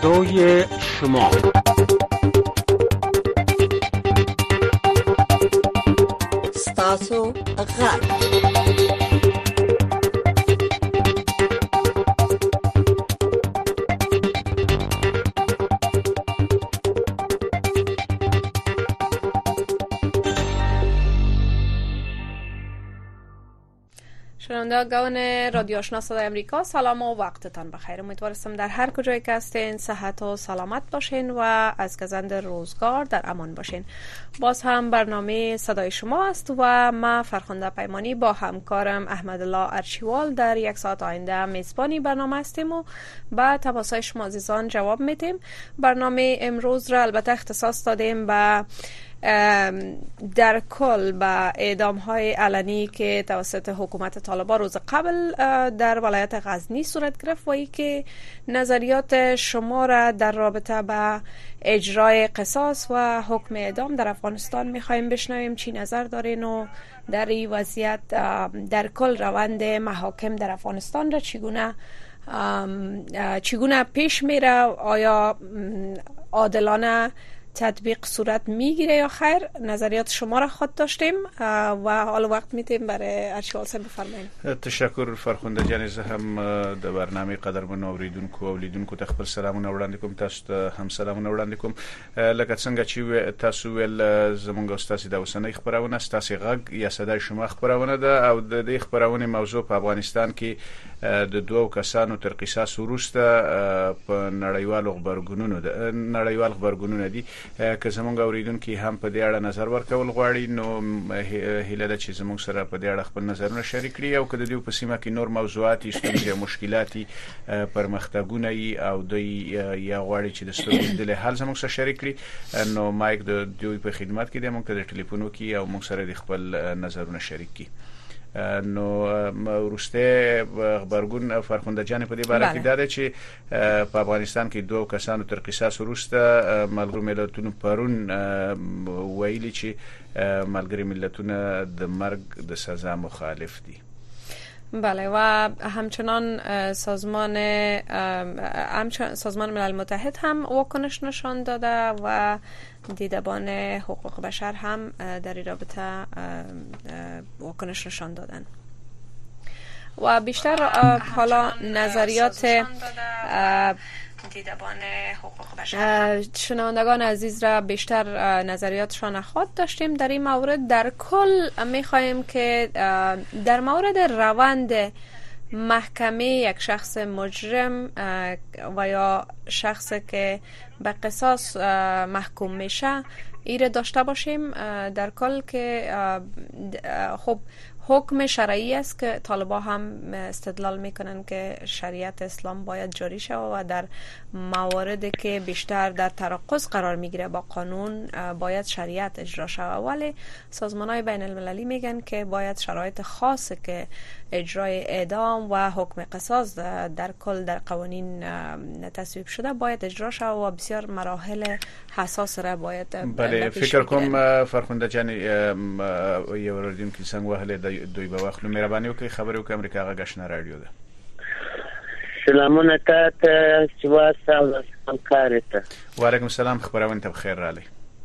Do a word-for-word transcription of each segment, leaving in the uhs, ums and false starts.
صدای شما. ستاسو غږ شنوندگان رادیو آشنا صدای امریکا، سلام و وقتتان بخیر. امیدوارم در هر کجای که هستین صحت و سلامت باشین و از گزند روزگار در امان باشین. باز هم برنامه صدای شما است و ما فرخنده پیمانی با همکارم احمدالله ارشیوال در یک ساعت آینده میزبانی برنامه هستیم و با تماسهای شما عزیزان جواب میدیم. برنامه امروز را البته اختصاص دادیم به در کل به اعدام های علنی که توسط حکومت طالبان روز قبل در ولایت غزنی صورت گرفت و ای که نظریات شما را در رابطه با اجرای قصاص و حکم اعدام در افغانستان میخوایم بشنویم. چی نظر دارین و در این وضعیت در کل روند محاکم در افغانستان را چگونه چگونه پیش میره؟ آیا عادلانه تطبیق صورت میگیره یا خیر؟ نظریات شما را خود داشتیم و حالا وقت میتیم برای ارشیوال صاحب بفرمایید. تشکر فرخنده جان. زه هم د برنامه قدرمن اوریدونکو او لیدونکو ته خپل سلامونه وړاندې کوم. تاسو ته هم سلامونه وړاندې کوم. لکه څنګه چې تاسو ول زمونږ استاد د اوسنۍ خبرونه ستاسو غږ یا صدای شما خبرونه ده او د دې خبرونه موضوع په افغانستان کې د دوو کسانو تر قصاص وروسته په نړیوالو خبرګونونو ده نړیوال خبرګونونه دي که زمونږ اوریدونکو هم په دې اړه نظر ورکول غواړي نو هیله ده چې زمونږ سره په دې اړه خپل نظرونه شریک کړي او کله دوی په سیمه کې نور موضوعات ستونزې مشکلات پرمختګونه او دوی یا غواړي چې د ستونزو د حل زمونږ سره شریک کړي نو مایک د دوی په خدمت کې د مونږ د ټلیفون کې او مونږ سره د خپل نظرونه شریک کړي. نو ورسته خبرګون فرخنده جان په دې باره کې دا ده چې په افغانستان کې دوه کسانو تر قصاص وروسته ملګرو ملتونو پرون ویلي چې ملګری ملتونه د مرګ د سزا مخالف دي. بله و همچنان سازمان همچنان سازمان ملل متحد هم واکنش نشان داده و دیدبان حقوق بشر هم در این رابطه واکنش نشان دادن و بیشتر حالا نظریات دیدبان حقوق بشر شنوندگان عزیز را بیشتر نظریاتشان خود داشتیم در این مورد. در کل میخواهیم که در مورد روند محکمه یک شخص مجرم و یا شخصی که به قصاص محکوم میشه ایره داشته باشیم. در کل که خب حکم شرعی است که طالبان هم استدلال میکنن که شریعت اسلام باید جاری شود و در مواردی که بیشتر در تناقض قرار میگیره با قانون باید شریعت اجرا شود، ولی سازمان‌های بین المللی میگن که باید شرایط خاصی که اجرای اعدام و حکم قصاص در کل در قوانین تصویب شده باید اجرا شود و بسیار مراحل حساس را باید بله فکر کوم فرخنده جان یو وردیم که څنګه وهله دوی به واخلو. مهرباني وکړئ خبرې وکړئ امریکا غږ آشنا رادیو ده. سلامونه تاسو چې واسه همکار ته. وعلیکم السلام. خبرونه ته بخیر رالی.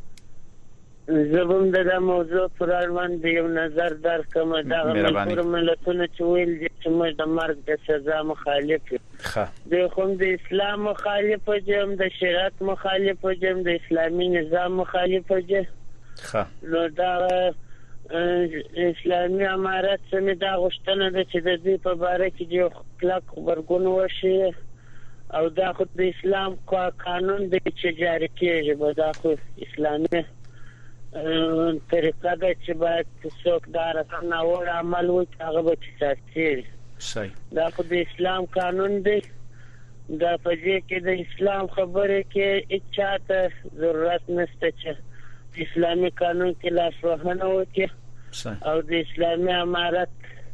زبم د موضوع پر اړوند یو نظر درکم. دا ملګرو ملتونه چې ویل دي چې موږ د مرګ د سزا مخالف یو. ښه د کوم د اسلام مخالف یم، د شریعت مخالف یم، د اسلامي نظام مخالف یم. ښه نو دا اسلامي امارت سمې دا غوښتنه ده چې د دې په باره کې یو کلک خبرګون وشي او دا خو د اسلام قانون دی چې جاری کېږي. به دا خو اسلامي طریقه ده چې باید څوک دا رقم ناوړه عمل وکړي هغه به قصاص کېږي. صحیح. دا خو د اسلام قانون دی. دا په دې کې د اسلام خبره کې هیڅ چاته ضرورت نشته چې اسلامي قانون کې لاسوهنه وکړي او د اسلامي امارت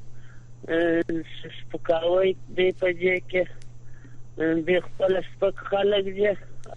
سپکاوی دی په دې کې د خپل سپک خلک دي.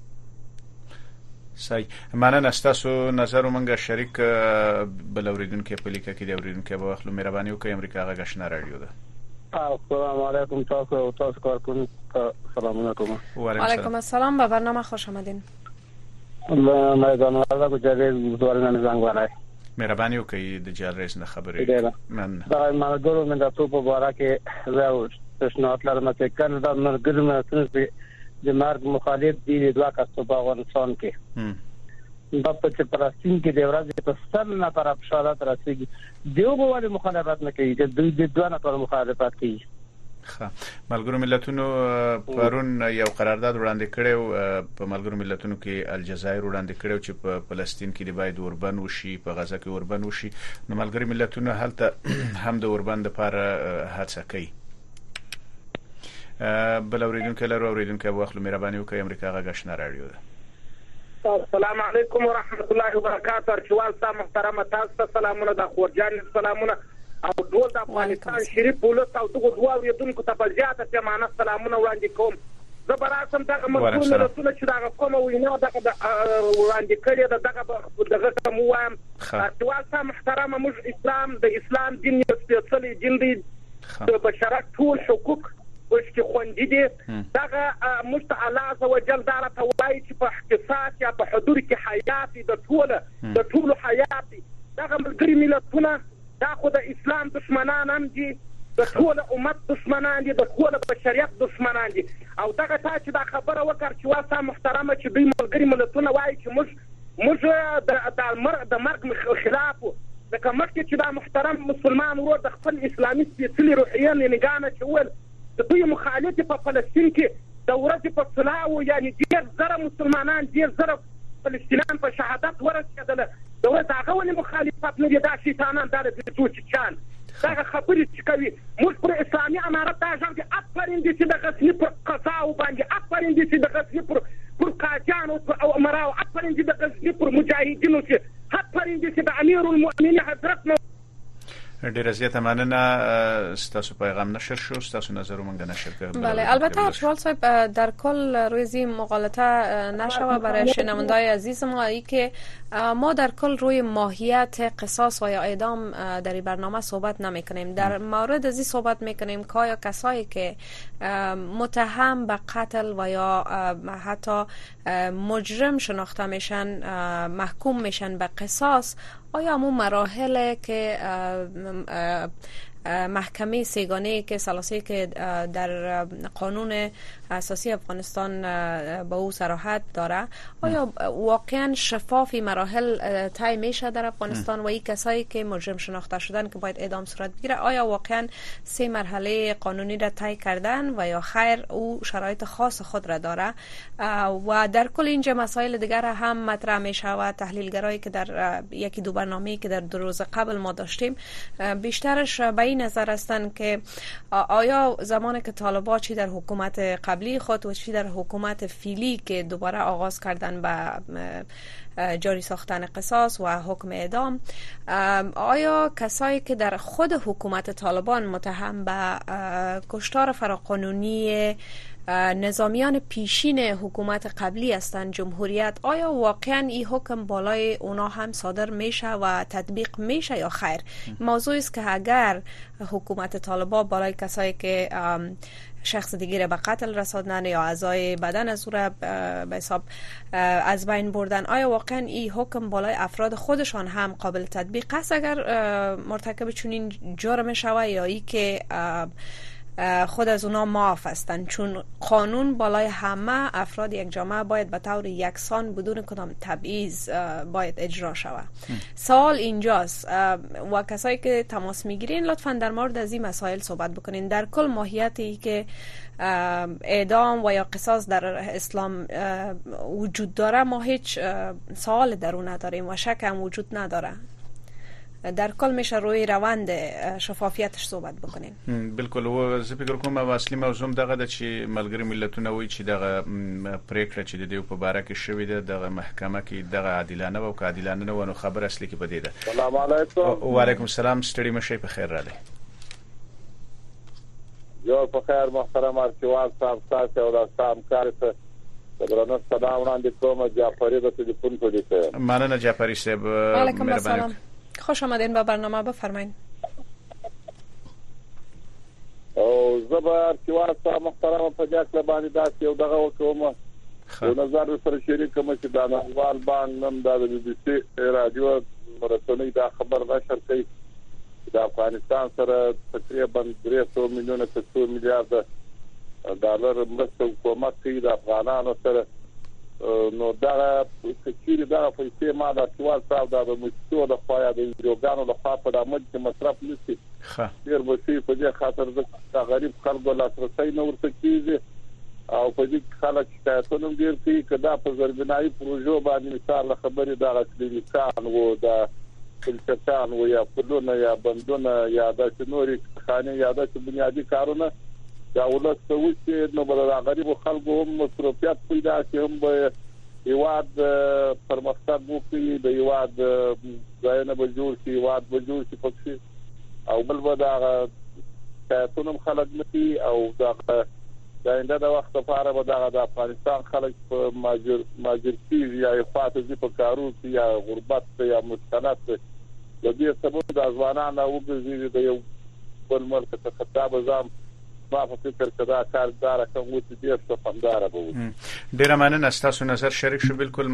صحیح. مننه. ستاسو نظر مونږه شریک بل اوریدونکو په لیکه کې دی اوریدونکو به واخلو. مهرباني وکړئ امریکا غږ آشنا رادیو ده. السلام علیکم تاسو او تاسو کارکونکو سلام علیکم. و علیکم السلام، به برنامه خوش آمدین. الله میدان والا کو جګړې دوارنه زنګ وای. مهرباني وکړئ د جالریز نه خبرې من دا مرګورو من تاسو په باره کې زه تشنات لرم چې کله دا مرګ نه تنسي د مرګ مخالف دي دوه کسو په افغانستان کې. دا په چې فلسطین کې د ورځې په سل نه پر افشارات راځي دیو په وړي مخالفت نه کوي چې دوی د دوه نه پر مخالفت کوي. ښه ملګرو ملتونو پرون یو قرارداد وړاندې کړو په ملګرو ملتونو کې الجزایر وړاندې کړو چې په فلسطین کې د باید اوربند وشي، په غزه کې اوربند وشي. نو ملګرو ملتونو هلته هم د اوربند لپاره هڅه کوي. بل اوریدونکو لرو اوریدونکو واخلو مهرباني وکړئ. امریکا غږ آشنا رادیو ده. السلام علیکم ورحمت الله وبرکاته. ارچوال صاحب محترم تاسو سلامونه د خورجان سلامونه او ټول د افغانستان شریف پولیس او دغه دوه ویدونکو ته په زیاته پیمانه سلامونه وړاندې کوم. زه به راسم دغه مسؤل رسول چې دغه کومه وینا دغه وړاندې کړې ده دغه دغه کوم وایم. ارچوال صاحب محترم موږ اسلام د اسلام دین یو سپېڅلی دین دی د بشرت ټول حقوق وشکي خوندې دي. دغه موږ ته الله عزوجل دا راته وایي چې په اقتصاد یا په حضور کې حیات د ټوله د ټولو حیات دغه ملګري ملتونه دا خو د اسلام دشمنان هم دي، د ټول امت دشمنان دي، د ټول بشریت دشمنان دي. او دغه تا چې دا خبره وکړ چې واسه محترمه چې دوی ملګري ملتونه وایي چې موږ موږ د مرګ د مرګ خلاف لکه مخکې چې دا محترم مسلمان ورور د خپل اسلامي سپېڅلي روحیې نګانه چې ول د دوی مخالف په فلسطین کې د ورځې په صلاح یعنی ډېر زره مسلمانان ډېر زره فلسطینیان په شهادت ورسېدل. د ورځ هغه ولې مخالفت نه دي؟ دا شیطانان دا د ټوچچان دغه خبرې چې کوي موږ پر اسلامي امارت دا ژغ دي افرین دي چې د غزني پر قضاو باندې افرین دي چې د غزني پر پر قاجانو او امراو افرین دي د غزني پر مجاهدینو چې افرین دي چې د امیر المؤمنین حضرت نو ډیره زیاته مننه. ستاسو پیغام نشر شو، ستاسو نظر مونږ نشر کړ. بله البته ارشوال صاحب در کل روی زی مغالطه نشوه برای شنوندای عزیز ما ای که ما در کل روی ماهیت قصاص و یا اعدام در این برنامه صحبت نمی کنیم. در مورد ازی صحبت می کنیم که آیا کسایی که متهم به قتل و یا حتی مجرم شناخته میشن محکوم میشن به قصاص آیا همون مراحل که محکمه سیگانه که سلاسه که در قانون اساسی افغانستان با او صراحت داره آیا واقعا شفافی مراحل طی میشه در افغانستان و این کسایی که مجرم شناخته شدن که باید اعدام صورت بگیره آیا واقعا سه مرحله قانونی را طی کردن و یا خیر او شرایط خاص خود را داره؟ و در کل اینجا مسائل دیگر هم مطرح میشه و تحلیلگرایی که در یکی دو برنامه‌ای که در دو روز قبل ما داشتیم بیشترش به این نظر هستند که آیا زمانی که طالبان چی در حکومت قبلی خود و چی در حکومت فیلی که دوباره آغاز کردن به جاری ساختن قصاص و حکم اعدام آیا کسایی که در خود حکومت طالبان متهم به کشتار فراقانونی نظامیان پیشین حکومت قبلی هستند جمهوریت آیا واقعا این حکم بالای اونا هم صادر میشه و تطبیق میشه یا خیر؟ موضوع است که اگر حکومت طالبان بالای کسایی که شخص دیگه به قتل رساندن یا اعضای بدن از او را به حساب از بین بردن آیا واقعا این حکم بالای افراد خودشان هم قابل تطبیق است اگر مرتکب چنین جرم شوه یا ای که خود از اونا معاف هستند؟ چون قانون بالای همه افراد یک جامعه باید به طور یکسان بدون کدام تبعیض باید اجرا شود. سوال اینجاست و کسایی که تماس میگیرین لطفاً در مورد از این مسائل صحبت بکنین. در کل ماهیتی که اعدام و یا قصاص در اسلام وجود داره ما هیچ سوال در اون نداریم و شک هم وجود نداره. در کل میشه روی روند شفافیتش صحبت بکنین. بالکل و زه فکر کوم اصلي موضوع دغه د چې ملګری ملتونه وایي چې دغه پریکړه چې د دې په باره کې شوې ده دغه محکمه کې دغه عادلانه او عادلانه نه ونه خبر اصلي کې پدې ده. السلام علیکم. و علیکم السلام. ستړي مشه په خیر راغلی. جو په خیر محترم ارچوال صاحب تاسو او د همکار ته درنه سلام وړاندې کوم. جعفری د تلیفون په دې. مننه جعفری صاحب. علیکم السلام. خوش آمدین به برنامه بفرمایید. او زبر چې واسطه محترمه په ځکه باندې داسې یو دغه وکوم او نظر سره شریک کوم چې دا نړیوال باندې نن د بي بي سي رادیو مرسته دا خبر نشر کوي د افغانستان سره تقریبا درې سوه میلیونه څو میلیارډ ډالر مرسته حکومت کوي د افغانانو سره نو دا چې دا پیسې ما د اټوال صاحب د مستو د خوایا د یوګانو د خوا په دامن کې مصرف نشي ښه ډیر بسي په دې خاطر د غریب خلکو لاسرسي نه ورته کیږي او په دې خلک شکایتونه ډیر کوي کدا په زربنایي پروژو باندې مثال خبرې دا کلینیکان وو دا کلچتان وو یا پلونه یا بندونه یا د نوري خانه یا د بنیادی کارونه دا ولس ته وشي نو بل غریب خلکو هم مصروفیت پیدا شي هم به یواد پرمختګ وکړي د یواد ځایونه به جوړ شي یواد به جوړ شي پکې او بل به دا کارتونم خلک نشي او دا دا انده د وخت لپاره به دا د افغانستان خلک په ماجر ماجرتي یا خاطر دي په کارو یا غربت یا مسکنات د دې سبب د ځوانانو وګړي د یو بل ملک ته خطاب ځم ما په فکر کې دا کاردار کوم چې ډیر څه فندار به وي ډیر مننه تاسو نظر شریک شو بالکل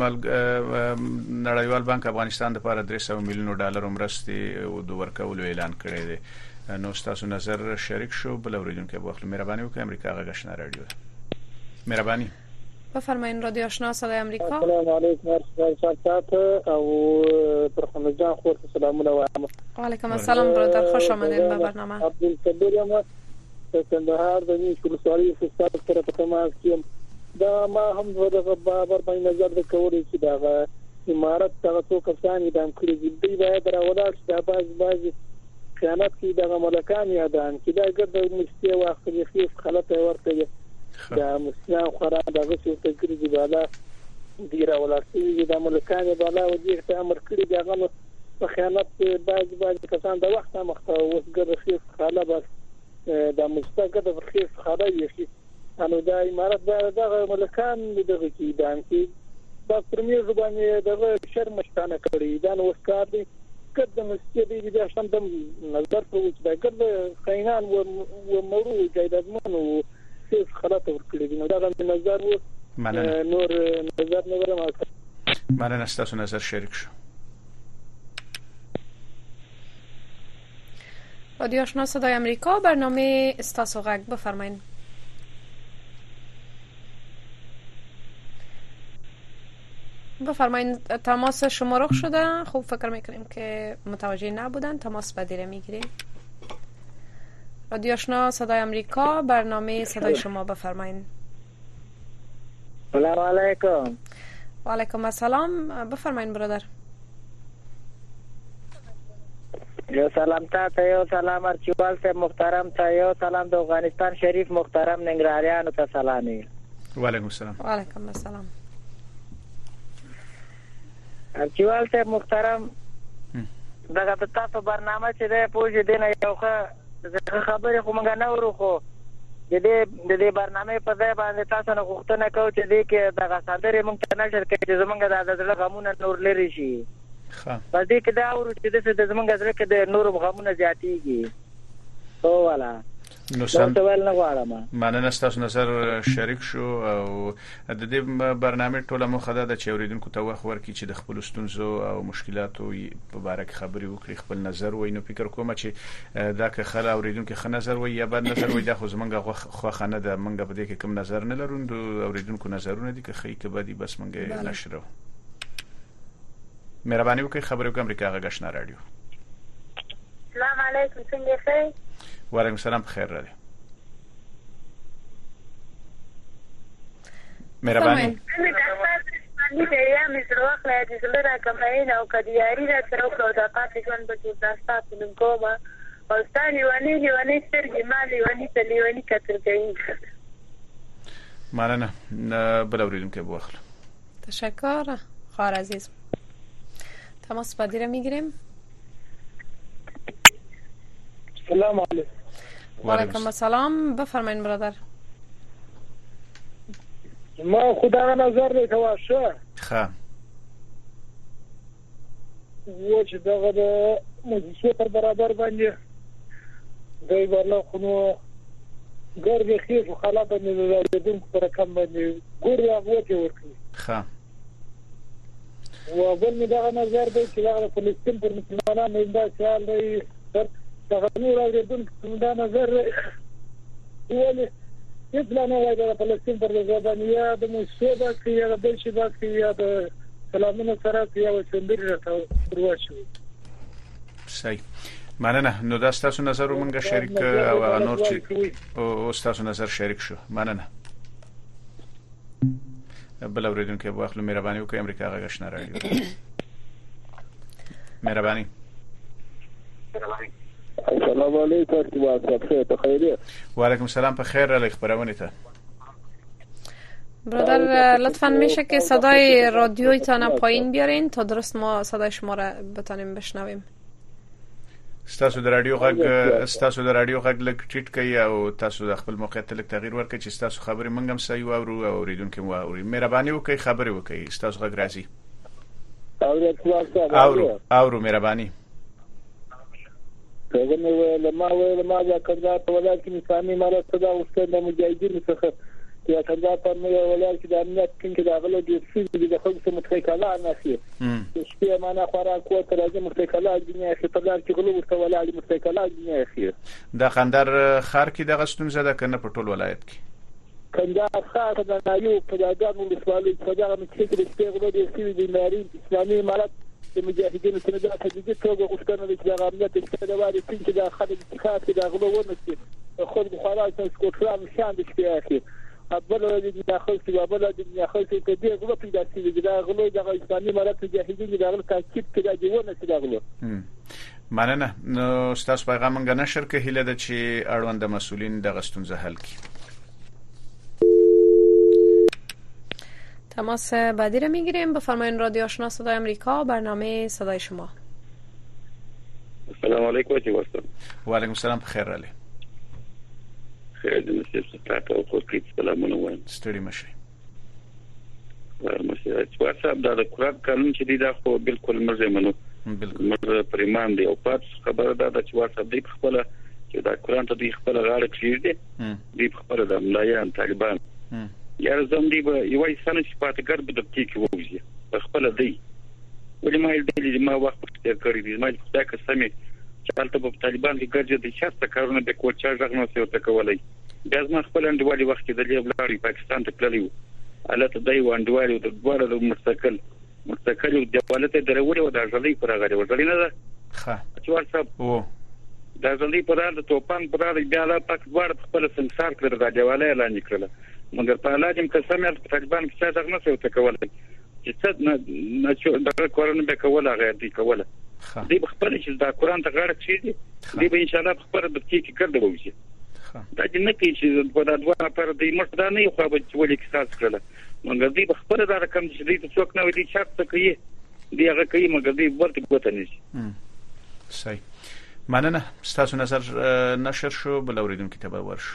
نړیوال بانک افغانستان لپاره درې سوه میلیون ډالر مرستې او د ورکولو اعلان کړی دی نو تاسو نظر شریک شو بل اوریدونکو په خپل مهرباني وکړئ امریکا غږشنا رادیو مهرباني بفرمایئ رادیو آشنا صدای امریکا السلام علیکم ورحمت او پرخمه جان خور سلامونه وایم وعلیکم السلام برادر خوش آمدید به برنامه عبدالکبیر یم کندهار د نیو کلسوالي فستاد سره په تماس کې دا ما هم د بابر باندې نظر وکړی چې دا امارت څنګه څو کسان دي کړي دي باید راولاړ شي دا باز باز خیانت کې د ملکان یادان چې دا ګرد مستي واخت کې خیف خلته ورته دا مسلمان خورا دغه څه تکرې دی بالا دی راولاړ شي دا ملکان بالا او دې ته امر کړی دا غو په خیانت باز باز کسان د وخت مخته وسګر خیف خاله بس دا مستګد فرخیص خاله شي انو دا امارت دا دغه ملکان دغه کې دان کې دا پرمیر زبانه دغه شرم شتانه کړی دا نو وسکار دي کده مسجد دي دا شم دم نظر په وڅ دا کده خاينان و مرو جیدادمن او سیف خلاص ورکړي نو دا نظر و نور نظر نه ورما مننه تاسو نظر شریک شو رادیو آشنا صدای امریکا برنامه استاسو غږ بفرمایید بفرمایید تماس شما رخ شده خوب فکر میکنیم که متوجه نبودن تماس بدیره میگیریم رادیو آشنا صدای امریکا برنامه صدای شما بفرمایید سلام علیکم و علیکم السلام بفرمایید برادر یو سلام تا یو سلام ارچوال سے محترم تا یو سلام د افغانستان شریف محترم ننګراریانو ته سلامي وعلیکم السلام وعلیکم السلام ارچوال سے محترم دغه تاسو برنامه چې ده پوجي دینه یو ښه خبره خو مونږ نه ورو خو د دې د دې برنامه په ځای باندې تاسو نه غوښتنه کوم چې دې کې دغه صدرې مونږ ته نشر کړي چې زمونږ د دغه غمونه نور لري شي ښه په دې کې دا ورو چې د زمونږ ځل کې د نور غمونه زیاتېږي او والا نو سم ول نه غواړم مننه تاسو نظر شریک شو او د دې برنامه ټوله مخه ده چې اوریدونکو ته وخت ورکړي چې د خپل ستونزو او مشکلاتو په اړه خبري وکړي خپل نظر وای نو فکر کوم چې دا که خل اوریدونکو خ نظر وای یا بد نظر وای دا خو زمونږ خو خنه ده مونږ په دې کې کوم نظر نه لرو د اوریدونکو نظرونه دي که خې کې بدی بس مونږ نشرو مهرباني وکړئ خبرې کوم امریکا غږشنا رادیو السلام علیکم څنګه یې وعلیکم السلام بخیر را دي مهرباني باندې ته یا مې واخلې د زړه را کماین او کډیاري را تر او د پاتې ژوند په کې تاسو نن کومه او ستاني ونی ونی سترګې مالي ونی تلې ونی کتر کوي مننه بل اوریدونکو به واخلم تشکر خواهر عزیز تماس بدیره میگیریم سلام علیکم و علیکم السلام بفرمایید برادر ما خدا نظر نه تواشه ښه و چې دغه د مجلس پر برابر باندې دوی ورنه خو ګرځي خېف خلا باندې راځي په رقم باندې ګور راغوته ورکړي ښه و بل می دا نظر دی چې دا فلسطین پر مسلمانانو دا خیال دی تر څنګه نور راځي دا نظر ولې اطلاع نه وایي د فلسطین پر ځوانیا د مصیبه کې یا د شیبه کې یا د سلامونه سره کې یا وسندري راته ورواچو صحیح مننه. نو دا تاسو نظر ومنګه شریک او نور چې او تاسو نظر شریک شو. مننه. بل اوریدونکو په واخلو مهرباني وکړئ امریکا غږ آشنا رادیو. مهرباني. السلام علیکم واتساپ ته خیریه. وعلیکم السلام په خیر علی خبرونه ته. برادر لطفاً میشه که صدای رادیویتان پایین بیارین تا درست ما صدای شما را بتونیم بشنویم. ستاسو د رادیو غږ ستاسو د رادیو غږ لږ ټیټ کړئ او تاسو د خپل موقعیت ته لږ تغییر ورکړئ چې ستاسو خبرې موږ هم صحیح واورو او اوریدونکو مو اوري. مهرباني وکړئ خبرې وکړئ ستاسو غږ راځي. اورو اورو مهرباني. څنګه نو ما ویل ما دا کړه په ولایت کې انساني مرسته صدا اوسه د مجاهدینو څخه یا کړه په نو ولایت کې د امنیت کې دا غلو دي چې د خلکو متخیله نه شي. شپه معنا خوراک او ترازه متخیله دنیا کې په لار کې غلو ورته ولایت متخیله دنیا کې. د خندر خار کې د غستون زده کنه په ټول ولایت کې. خندر خار د نایو په دغه ولسوالۍ په دغه کې چې د غلو دي چې د ناري اسلامي امارات د مجاهدینو څخه د تجدید توګه غوښتنه د امنیت کې د واري چې د خلک اتحاد کې د غلو ونسي خو د خوراک څخه کوټرام شان د شپې اخی ابل د داخل کې ابل د داخل کې د دې غلو پیدا شي د غلو د اسلامي امارات مجاهدینو د غلو تاکید کې د ونسي د غلو. مننه. نو تاسو پیغام غو نشر کې هله د چې اړوند مسولین د غستون حل کی. تماس بعدی را میگیریم. بفرمایید رادیو آشنا صدای آمریکا برنامه صدای شما. السلام علیکم چی واسطه. و علیکم السلام بخیر علی. خیر دې نصیب ستاسو او خو کې سلامونه وایم. ستړي مشه. ورمشه چې واتساپ دا د قرآن قانون چې دی دا خو بالکل مرزه منو. بالکل مر پریمان دی او پات خبره دا چې واتساپ دی خپل چې دا قرآن ته دی خپل غاړه کړی دی خپل د ملایان طالبان یا زم دی به یو انسان چې پاتې ګرځي د کې ووځي خپل دی ولې ما دې ما وخت تیر کړی دی ما دا قسمه چې تاسو په طالبان کې ګرځي د شاسته کارونه د کوچا ځغنو سره تکولای بیا ما خپل انډوالي وخت کې د لیبلاري پاکستان ته تللی حالت دای و انډوالي د دواره د مستقل مستقل د حالت درولې و د ځلې پر غړي ورځلې نه ده ښه چې ورڅ او د ځلې پر د توپان پر بیا لا پاک دواره خپل سنسار کړل د دیواله اعلان کړل مګر په لازم قسم یې طالبان کې څه ځغنو سره تکولای چې څه نه نه چې د کورونه به کوله غیر دي کوله دی خپل چې دا قرآن ته غاړه کړی دی به ان شاء الله خبره د کې کې کړو وږي دا چې نه کې چې په دا دوه پر دې مشته نه یو خو به ولې کې تاسو کړل مګر دی خپل دا رقم چې دې څوک نه ودی شرط کوي دی هغه کوي مګر دی ورته ګوت نه شي. صحیح. مننه. تاسو نظر نشر شو بل اوریدونکو ته به ورشو.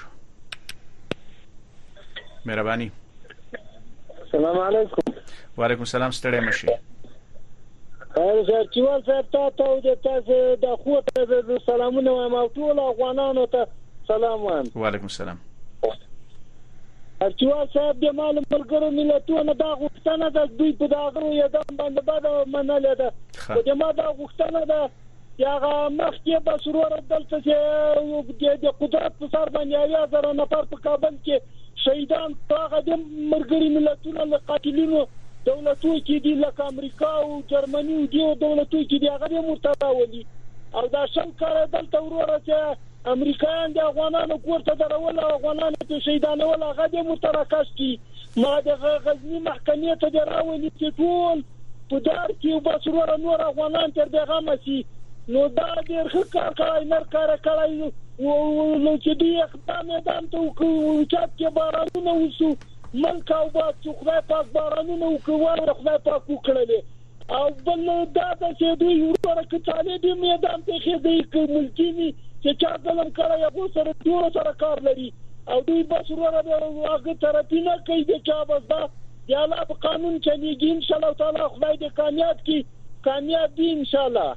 مهرباني. السلام علیکم. وعلیکم السلام. ستړي مشي. او زه چې ورته تاسو د تاسو د خوته د سلامونه وایم او ټول افغانانو ته سلام وایم. وعلیکم السلام. ارچوا صاحب د مال ملګرو ملتونو دا غوښتنه ده دوی په داغه یو د باندې باندې منل ده او د ما دا غوښتنه ده یا مخکې به سرور دلته چې د قدرت په سر باندې یا زره نفر په کابل کې شهیدان هغه د ملګری ملتونو له قاتلینو دولتونو کې دي لکه امریکا او جرمني او دی دولتونو کې دي هغه مرتضاولي او دا شم کار دلته وروره چې امریکایان د افغانانو کوړه درول افغانانو ته شهیدانول هغه د مترکش کی ما د غزنی محکمې ته دراولي چې ټول په دار کې وبسرور نور افغانان تر دغه مسی نو دا ډېر ښه کار کوي نر کار کوي او چې دی اقدام دام ته وکړي چې بارانونه وسو ملک او با خدای پاک بارانونه وکړي خدای پاک وکړي او بل دا چې دوی ورته کتابې دې میدان ته کې دی ملکینی چې چا ظلم کړی هغه سره ټول سره کار لري او دوی بس ورته هغه طرفي نه کوي چې بس دا یا الله په قانون چلیږي ان شاء الله تعالی خدای دې کامیاب کړي کامیاب دي ان شاء الله.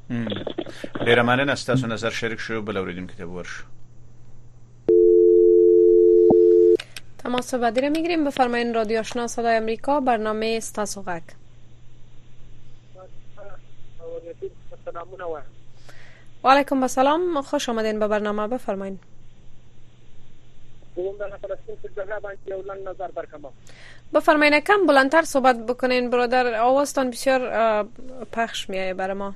ډیر مننه. تاسو نظر شریک شو بل اوریدونکو ته ورشو. تماس بعدی را میگیریم. بفرمایید. رادیو آشنا صدای امریکا، برنامه استاسو غک. و علیکم السلام، خوش آمدین به برنامه. بفرمایید. بفرمایید کم بلندتر صحبت بکنین برادر، آوازتان بسیار پخش میایه برای ما.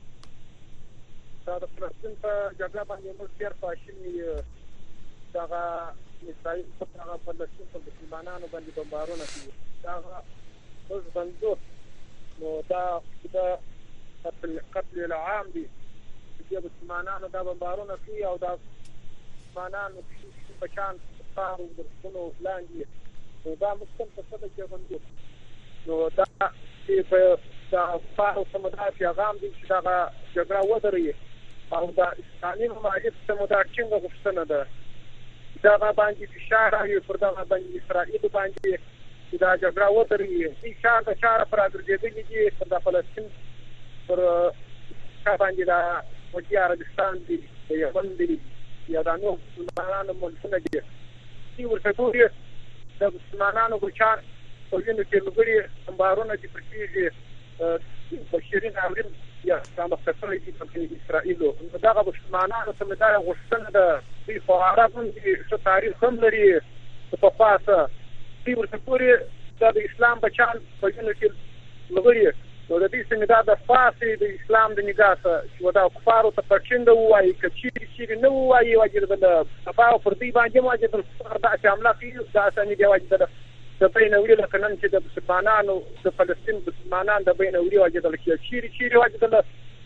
دا د فلسطین په جګړه باندې موږ ډېر خواشیني یو. دغه اسرائیل په هغه فلسطین په مسلمانانو باندې بمبارونه کوي. دغه اوس بندوق نو دا د قتل قتل العام دي چې مسلمانانو دا بمبارونه کوي او دا مسلمانانو چې بچان تاسو د خپلو لاندې نو دا مستم په څه کې بندوق نو دا چې په دا فارو سمدار چې هغه دي چې دا جګړه ودرېږي او دا اسلامي ممالک سمدار څنګه غوښتنه ده دا باندې فشار راوړي پر دا باندې اسرائیل باندې چې دا جګړه ودرېږي چې شاته شاته پر راځي دي پر د فلسطین پر کا باندې دا وجه عربستان دي یمن دي یا دا نو مسلمانانو ملتونه دي چې ورته ټول د مسلمانانو بچان په وینو کې لګړي بمبارونه چې پرېږي بشري ناورین یا کومه څه چې په اسرائیل نو دا مسلمانانو ته دا غوښتنه ده چې په عربو کې څه تاریخ هم لري په پاسه چې ورته پورې د اسلام بچان په وینو کې لګړي نو د دې څنګه دا د فاسي د اسلام د نگاه چې ودا کفارو ته پرچنده وایي کچې چې نه وایي واجب ده تفاو پر دې باندې واجب ده دا عمله کې دا څنګه دی واجب ده د بین اوري لکنن چې د مسلمانانو د فلسطین مسلمانانو د بین اوري واجب ده چې چیرې چیرې واجب ده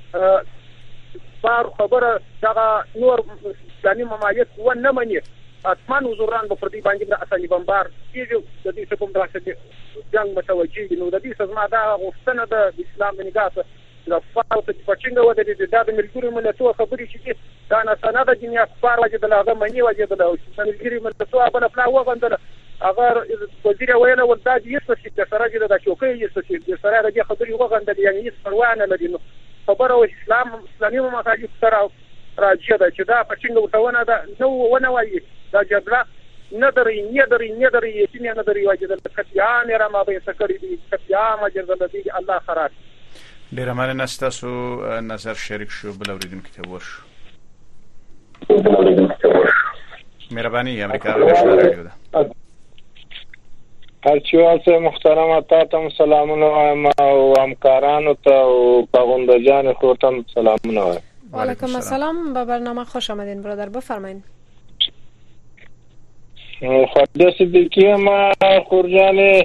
بار خبره دا نور اسلامي ممالک و نه مني اتمن وزوران په دې باندې د اصلي بمبار کیږي د دې څخه کوم دراسه جنگ متوجي نو د دې څخه دا غوښتنه د اسلام د نگاه د فاو ته پچنګ و د دې د ملګرو ملتونو خبرې چې دا نه سند د دنیا کفار واجب ده هغه مني واجب ده او ملګری ملتونو په خپل وغندل اگر وزیر وینا ولدا دې څه چې سره دې د شوکې یې څه چې سره دې خبرې وغندل یعنی هیڅ پروا نه لري نو خبره او اسلام اسلامي ممالک سره راځي دا چې دا پچنګ وټونه دا نو ونه وایي دا جګړه نه درې نه درې نه درې چې نه درې واجب ده کتیان را ما به سکرې دي کتیان ماجر ده دې الله خراج ډیر مننه تاسو نظر شریک شو بل اوریدونکو ته ورشو مهرباني امریکا غږ رادیو ده هرچواسه محترم تاتم سلامونه وایم او همکارانو ته او پغونده جان خورتم سلامونه وایم. و علیکم السلام، به برنامه خوش آمدین برادر، بفرمایید. خواجه صدیقی ما خورجان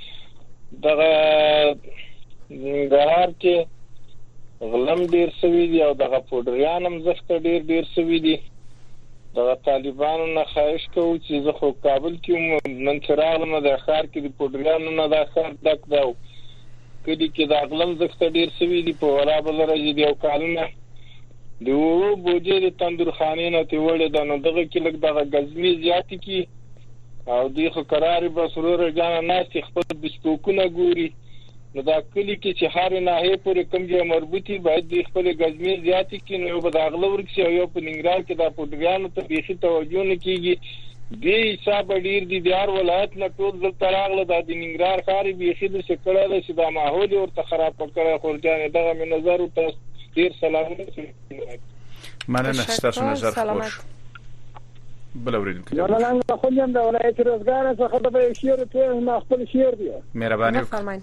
دغه ننګرهار کې غلم ډیر سوي دي او دغه پوډریان هم زښت ډیر ډیر سوي دي. دغه طالبانو نه خواهش کوو چې زه خو کابل کې نن چې راغلم د ښار کې د پوډریانو نه دا ښار ډک دی او کلي کې د غلم زښت ډیر سوي دي په ولا بل راځي دي او کالونه د اوو بوجې د تندورخانې نه تې وړې ده نو دغه کې لږ دغه ګزمې زیاتې کي او دوی خو کرارې به سروره جانه ناستې خپل بسپوکونه ګوري نو دا کلی کې چې هر ناحیه پورې کوم ځای مربوطي باید د خپل غزمې زیاتې کړي نو یو به د اغله ورکشي او یو په ننګرهار کې د پوډریانو ته بیخي توجه نه کېږي. دې حساب ډېر دي د هر ولایت نه ټول دلته راغله دا د ننګرهار ښار یې بیخي داسې کړی دی چې دا ماحول یې ورته خراب کړی. خورجانې دغه مې نظر ورته ډېر سلامونه مننه ستاسو نظر خوش بل اوریدونکو ته مننه خو یم د ولایت روزګار څخه د شعر ته ما خپل شعر دی مهرباني وکړئ.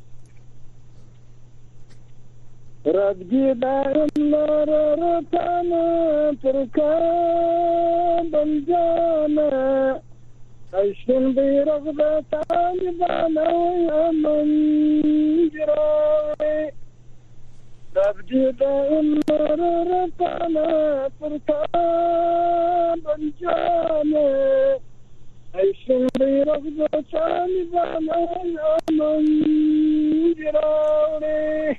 رادگی دارم نارتانا ترکان بنجانا عشقن بیرغ دا طالبانا ویامن جراوی رادگی دارم نارتانا ترکان بنجانا عشقن بیرغ دا طالبانا ویامن جراوی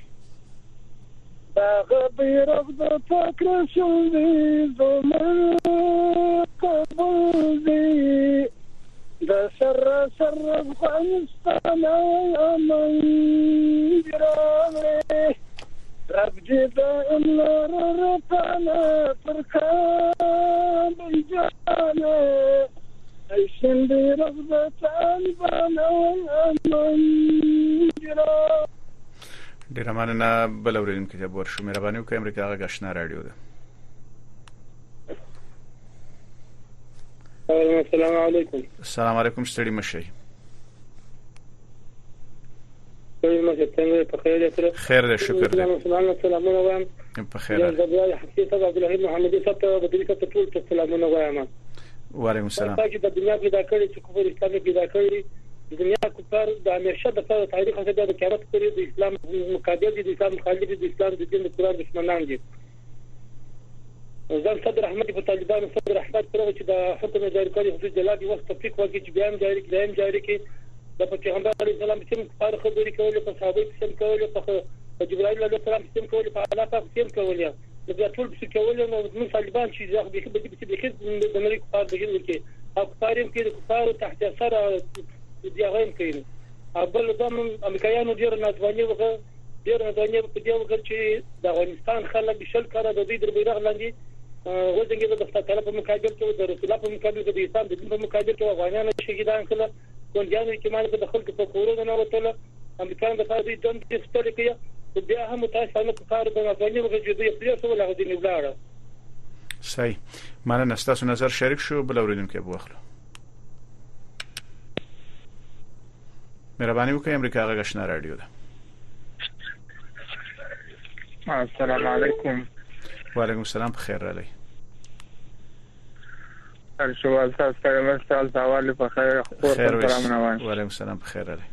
داغه بیرغ د فکر شوی زمر قبول دی د سر سر افغانستان امن ګرامه رب دې د امر رپانا پر کابل جانه شندي رغبة طالبان ومنجرة. ډیره مننه. بل اوریدونکي ته ورشو. مهرباني وکړئ امریکا غږ آشنا رادیو ده. السلام علیکم. السلام علیکم. ستړي مشئ. ستړي مشئ. څنګه په خیر سره؟ خیر ده، شکر ده. سلامونه سلامونه وایم. په خیر ده. زه د حقیقت عبدالرحیم محمدي صاحب ته د دې کته ټول سلامونه وایم. وعلیکم السلام. تاسو د دنیا پیدا کړی چې کوم اسلام پیدا کړی د دنیا کفار د همیشه د تاریخ څخه د قیامت پورې د اسلام مقابل دي، د اسلام مخالف دي، د اسلام د دین د قرآن دشمنان دي. ځان صدر احمد په طالبانو صدر احمد پرو چې د حکم جاری کړی حدود جلادي وخت تفریق وکړي چې بیان جاری کړي دایم جاری کړي د پیغمبر علیه السلام چې کفار خبرې کولې په صحابه کې کولې په جبرائیل علیه السلام کې کولې په الله پاک کې کولې د ټول څه کولې نو موږ طالبان چې ځخ به به به به د نړۍ کفار دغه کې او کفار کې د کفار تحت اثر دی هغه کوي. بل دم امریکایانو ډیر ناتواني وکړه ډیر ناتواني په دې وکړ چې د افغانستان خلک شل کړه د دې در بیرغ لاندې وځنګي د دفتر په مقابل کې د رسول الله په مقابل کې د اسلام د دین په مقابل کې افغانانو شهیدان کړه کونډیانو کې مال په دخل کې په کورونو نه وته امریکایانو د فاضي دند تستل کې بیا هم متاسفانه کفار د ناتواني وکړي چې دوی په څه ولا غوډي نه ولاړه. صحیح. مننه. تاسو نظر شریک شو. بل اوریدونکي به واخلو. مهرباني وکړئ امریکا غږ آشنا رادیو ده. السلام علیکم. وعلیکم السلام. بخیر رالی. ارشوال تاسو ته مستال سوال په خیر خو سلام نه وایم. وعلیکم السلام. بخیر رالی.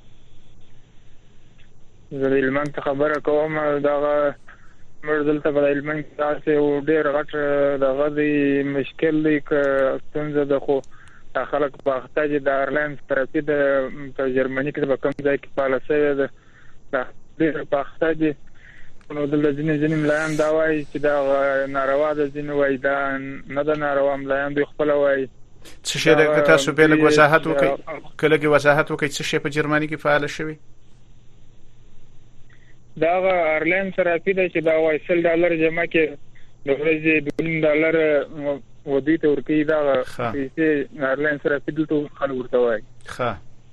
زه علمن خبره کوم دا مرزل ته په علمن تاسو ډیر غټ دغه دی مشکل دی ک څنګه د خو خلک په احتیاج د ایرلاینز طرفي د جرمني کې په کوم ځای کې پالیسي ده د په احتیاج نو د لجنې ځینې ملایان دا وایي چې دا ناروا ده، ځینې وایي دا نه ده ناروا، ملایان دوی خپل وایي. څه شی د تاسو په لګ وضاحت وکړئ کله کې وضاحت وکړئ څه شی په جرمني کې فعال شوی؟ دا ایرلاین طرفي ده چې دا وایي سل ډالر جمع کې د ورځې دوه ډالر ودی ته ورکی دا چې ایرلاین سره فیدلته خلک ورته وایي. ښه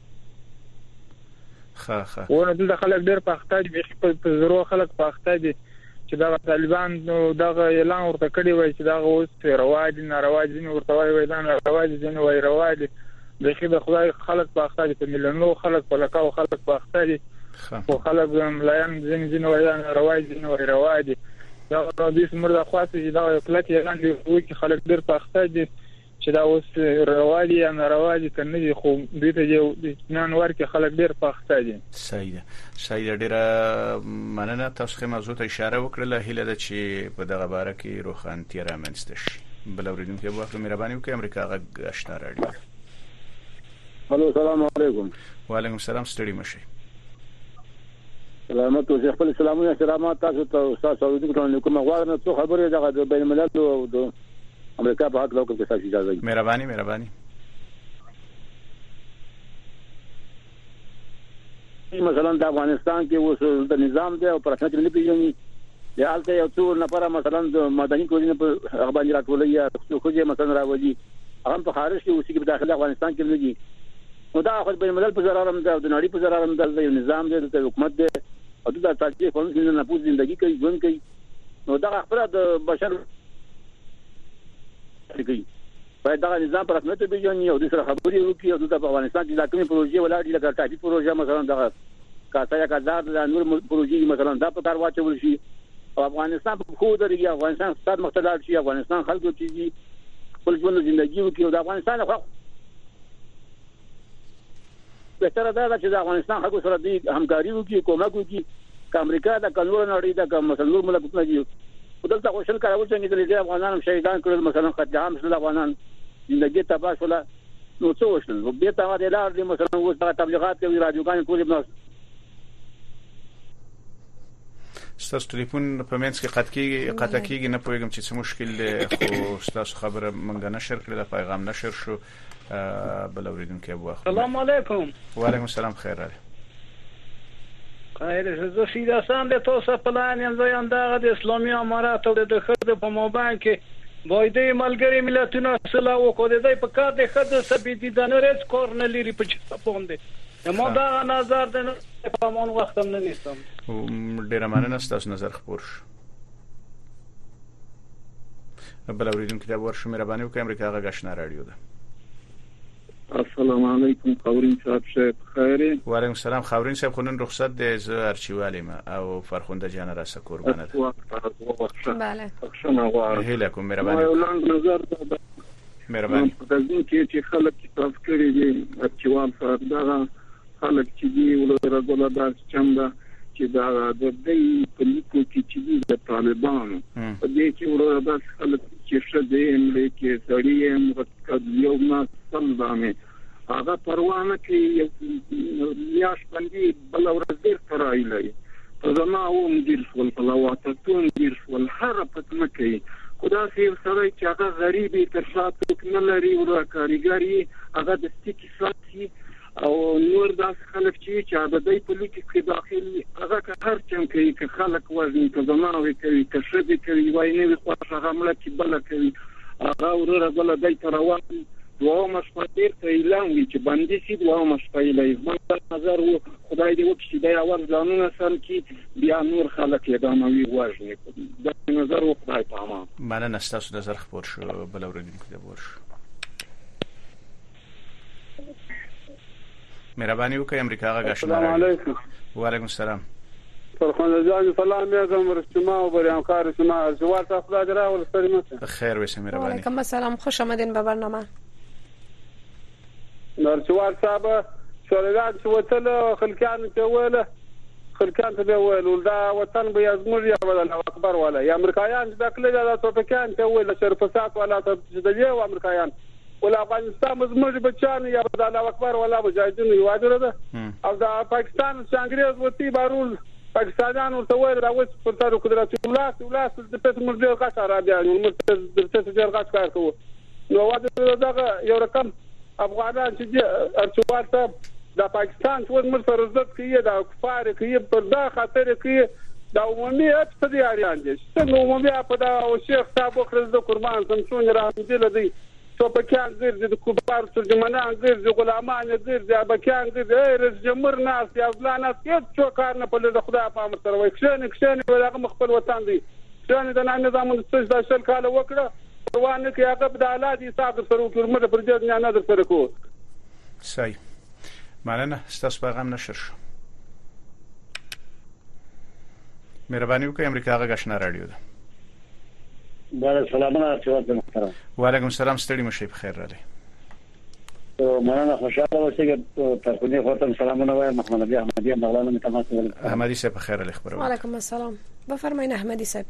ښه ښه ونه دلته خلک ډېر په احتیاج په زرو خلک په احتیاج چې دا طالبان نو دا اعلان ورته کړی وای چې دا اوس روا دي ناروا دي ورته وایي دا روا دي ځنه وایي روا دي د خدای خدای خلک په احتیاج په مليونو خلک په لکاو خلک په احتیاج خو خلک ملایان ځنه ځنه وایي روا دي ځنه وایي روا دي دا د دې سمره خاصه چې دا پلات اعلان دی چې خلک ډېر په احتیاج دي چې دا اوس روا دي یا ناروا دي کنه دي خو دې ته یو اطمینان ورکړي خلک ډېر په احتیاج دي. صحیح ده. صحیح ده. ډېره مننه. تاسو خو موضوع ته اشاره وکړه. هیله ده چې په دغه باره کې روښانتیا رامنځته شي. بل اوریدونکي به واخلو. مهرباني وکړئ امریکا غږ آشنا رادیو. الو السلام علیکم. وعلیکم السلام. ستړي مشئ. سلامات او خپل سلامونه سلامات تاسو ته استاد سعودي کوم کوم غواړم څه خبره ده د بین الملل او د امریکا په حق لوکم کې تاسو اجازه. مهرباني مهرباني. مثلا د افغانستان کې اوس د نظام دی او پر اساس نه پیژني یا الته یو څو نفر مثلا د مدني کورونه په اخبار راټولي یا څو خو مثلا راوځي هغه په خارج کې اوسې په داخله افغانستان کې نه دي نو دا خو بین الملل په ضرر هم ده د نړۍ په ضرر هم ده د نظام دی د حکومت دی او د تاریخي قانون نه پوز ژوندۍ کوي ژوند کوي نو دا خپل د بشر کوي باید دا نظام پر رسمیت پیژني او د سره خبرې وکړي او د افغانستان د کومې پروژې ولاړ دي لکه ټاپي پروژه مثلا دا کاته یا کاذار د نور پروژې مثلا دا په کار واچول شي او افغانستان په خو درګي افغانستان ستاسو مختلف شي افغانستان خلکو چې خپل ژوند ژوندۍ وکړي او د افغانستان خو بهتره ده چې د افغانستان خلکو سره د همکاري وکړي کومک وکړي ک امریکا د کنور نړۍ د مثلا نور ملکونه دي ودلته خوشل کارول څنګه چې د افغانانو شهیدان کړل مثلا قتل عام شول افغانان زندګي تباہ شول نو څه وشل نو به تا د لار دي مثلا اوس د تبلیغات کوي رادیوګان کوي نو ستاسو ټلیفون په منځ کې قطع کیږي قطع کیږي نه پوهیږم چې څه مشکل دی خو ستاسو خبره مونږ نشر کړل پیغام نشر شو بل اوریدونکو ابو اخر. السلام علیکم. وعلیکم السلام. خیر راغلی. خیر زه سیده سم د تاسو په لان یم زه یم د اسلامي امارات او د خد په موبایل کې وای د ملګری ملتونو سره وکړه د په کار د خد سبيدي د نورز کور نه لري په چپون دي نو دا نظر د په مون وخت هم نه نیسم ډیر مننه ستاسو نظر خبر شو بل اوریدونکو ته ورشو مهرباني وکړئ امریکا غږ آشنا رادیو ده السلام علیکم خاورین صاحب شپ خیره و علیکم السلام خاورین صاحب خونن رخصت ده ز ارچیوالی ما او فرخنده جان را قربانه ده بله شنو غواړم هله کوم مهرباني وړاندې نظر ده مهرباني په دې کې چې خلک تاسو کړی دي ارچیوال صاحب دا خلک چې دی ولر غوړه دا څنګه چې دا د دې په لیکو کې چې دی د طالبانو په دې کې ولر دا خلک چې شته یې کې سړی یې مقصد یو ما سمدامه هغه پروانه کې یاش باندې بل ورځ ډیر ترایلای په زما او مدیر ول پلاواته ته مدیر ول حرکت مکه خدا سي سره چې هغه غریبي تر شاته نه لري او کاریګری هغه د ستیکی ساتي او نور داس خلک چې چې د دې پولیټیک کې داخلي هغه هر څنګه کوي چې خلک وزن ته زمانه کوي چې شدي کوي وای نه خو هغه عمله کې بل کوي هغه ورته بل دای تروان دوه مشپاتیر ته اعلان وی چې باندې سي دوه مشپایلې زموږ نظر وو خدای دې وکړي چې دا اول ځانونه سم کې بیا نور خلک یې دا نوې واژنې دا نظر وو خدای پاما مننه ستاسو نظر خبر شو بل اوریدونکو ته ورشو مهرباني وکړئ امریکا غږ آشنا السلام علیکم وعلیکم السلام فرخنده جان سلام یې مرشتما او بریان کار شما جوار تاسو درا ول سلامت خیر وشه مهرباني وعلیکم السلام خوش آمدین به برنامه نرجوار صاحب شوالات وتل خلکان ته وله خلکان ته وله ولدا وطن به ازمر یا بدل اکبر ولا یا امریکایان د کله دا توپکان ته وله شرفسات ولا ته د یو امریکایان ولا افغانستان مزمر بچان یا بدل اکبر ولا مجاهدین یواجره ده او د پاکستان څنګه وتی بارول پاکستانیان ورته وایي راوځي په تاسو قدرت الله الله د پېټ مرګ غاښ عربیان مرګ د پېټ غاښ کار کوي نو واده دغه یو رقم افغانان چې ارچوال ته د پاکستان څو مر سره عزت کوي د کفار کوي په دا خاطر کوي دا عمومي په دې اړین دي څنګه عمومي په دا او شیخ صاحب خرز د قربان سمسون راځي لدی تو پکان غیر د کفار ترجمانان غیر د غلامان غیر د بکان غیر د رز جمهور ناس یا ځلانات هیڅ څو کار نه په خدای په امر سره وای کښنه کښنه ولغه مخبل وطن دی ځان د نظام د څه د شل کال وکړه روانه کې هغه د اعلی حساب سره وکړمه پر دې نه نه سره کو صحیح معنی ستاسو پیغام نشر شو مهرباني وکړئ امریکا غږ آشنا رادیو ده بله سلامونه چوات محترم وعلیکم السلام ستړي مشه په خیر راځي تو مننه خوشاله اوسئ تاسو نه خاطر سلامونه وایم محمد ابي احمدي مولانا متماسك احمدي صاحب خیر علی خبر وعلیکم السلام بفرمایئ احمدي صاحب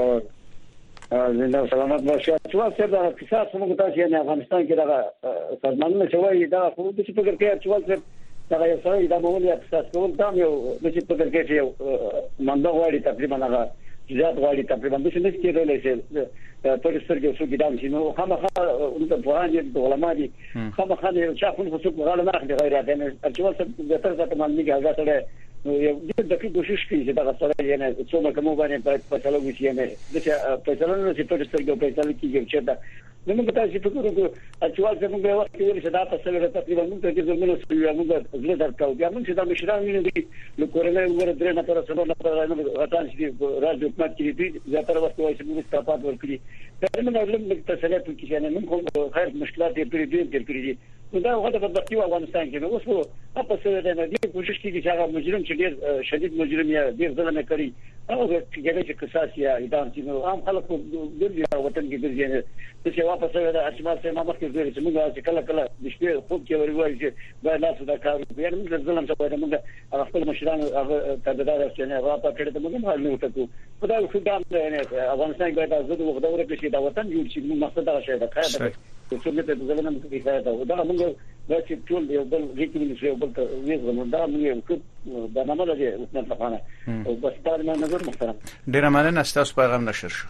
زنده سلامت باشه چوات صاحب د اقتصاد څخه تاسو نه افغانستان کې دا سازمانونه شوی دا خو د څه فکر کوي چوات صاحب دا یو څه دا مولي اقتصاد کول دا یو د څه فکر کوي چې منډه غواړي تقریبا هغه زیات غواړي تقریبا د څه نه کېدلی شي په سترګو څو ګدام شي نو خامخا د پوهانو د علماء دي خامخا د شاخون خو څو غواړي نه اخلي غیر عادي نه چې څه د تر څه باندې هغه سره نو یو د دقیق کوشش کوي چې دا سره یې نه څو مکمو باندې په چلو وشي نه د څه په چلو نه چې په سترګو په چلو کې چې دا نو موږ تاسو فکر وکړو چې واځه موږ یو وخت ویل چې دا په سره تقریبا موږ ته چې زمونږ سوي موږ زړه درکاو بیا موږ چې دا مشران نه دي نو کورنۍ وګوره درې نه تر څو نه پر غټان شي راځي حکومت کې دي زیاتره وخت وایي چې موږ استفاده ورکړي دا موږ لږ تسلیت وکړي نه موږ خیر مشکلات یې پرې دي تر کړی دي نو دا هغه د بدبختي او افغانستان کې نو اوس په څه نه دي کوشش کوي چې هغه مجرم چې ډیر شدید مجرم یا ډیر ظلم کوي او چې چې قصاص یا اعدام شي نو عام خلک د وطن کې ګرځي نه چې واپس راځي اسماء سه ما مخکې ډیر چې موږ چې کله کله د شپې خوب کې ورغوي چې دا لاس دا کار یعنی موږ ظلم څه وایي موږ خپل مشران هغه تدبیر چې نه راپا کړی ته موږ حل نه وکړو خدای خو دا افغانستان کې دا زده وخت ورکړي چې دا وطن جوړ شي موږ مقصد دا شي دا خیر څه ته د ځلنه موږ کې دا دا موږ دا چې ټول یو بل ریټینګ شي یو بل ته ویزه دا موږ دا نه مله دي اوس نه ځخانه او بس دا نه نظر محترم ډیر مننه تاسو پیغام نشر شو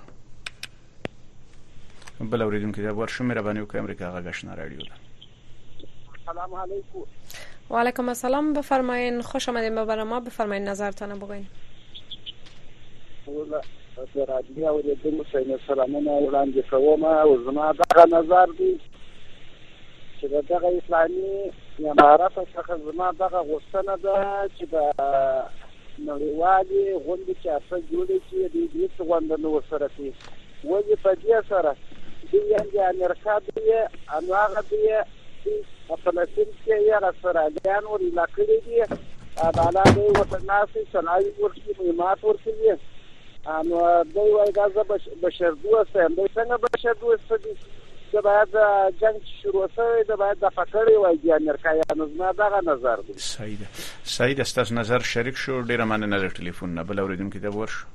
بل اوریدونکو دا ورشو مهرباني وکړئ امریکا غږ آشنا رادیو ده السلام علیکم و علیکم السلام بفرمایید خوش آمدید به برنامه بفرمایید نظرتون بگوین ټول د راډیو اوریدونکو ته سلامونه وړاندې کوم او زما دغه نظر دی چې دغه اسلامي امارات څخه زما دغه غوښتنه ده چې د نړیوالې غونډې چې اساس جوړې شي د دې څخه نو سره شي وځي په دې سره د امریکا د انواغه دی په فلسطین کې یا اسرائیلیان ور علاقې دي عدالت دی وطناسي صنایع ورشي مهمات ورشي انو دوی وايي دا بشر دوسته دوی څنګه بشر دوسته دي چې باید جنگ شروع شي دا باید د فکرې وایي د امریکایانو زما دغه نظر دی. صحیح ده. صحیح ده. ستاسو نظر شریک شو. ډیره مننه د ټلیفون نه بل اوریدونکو ته ورشو.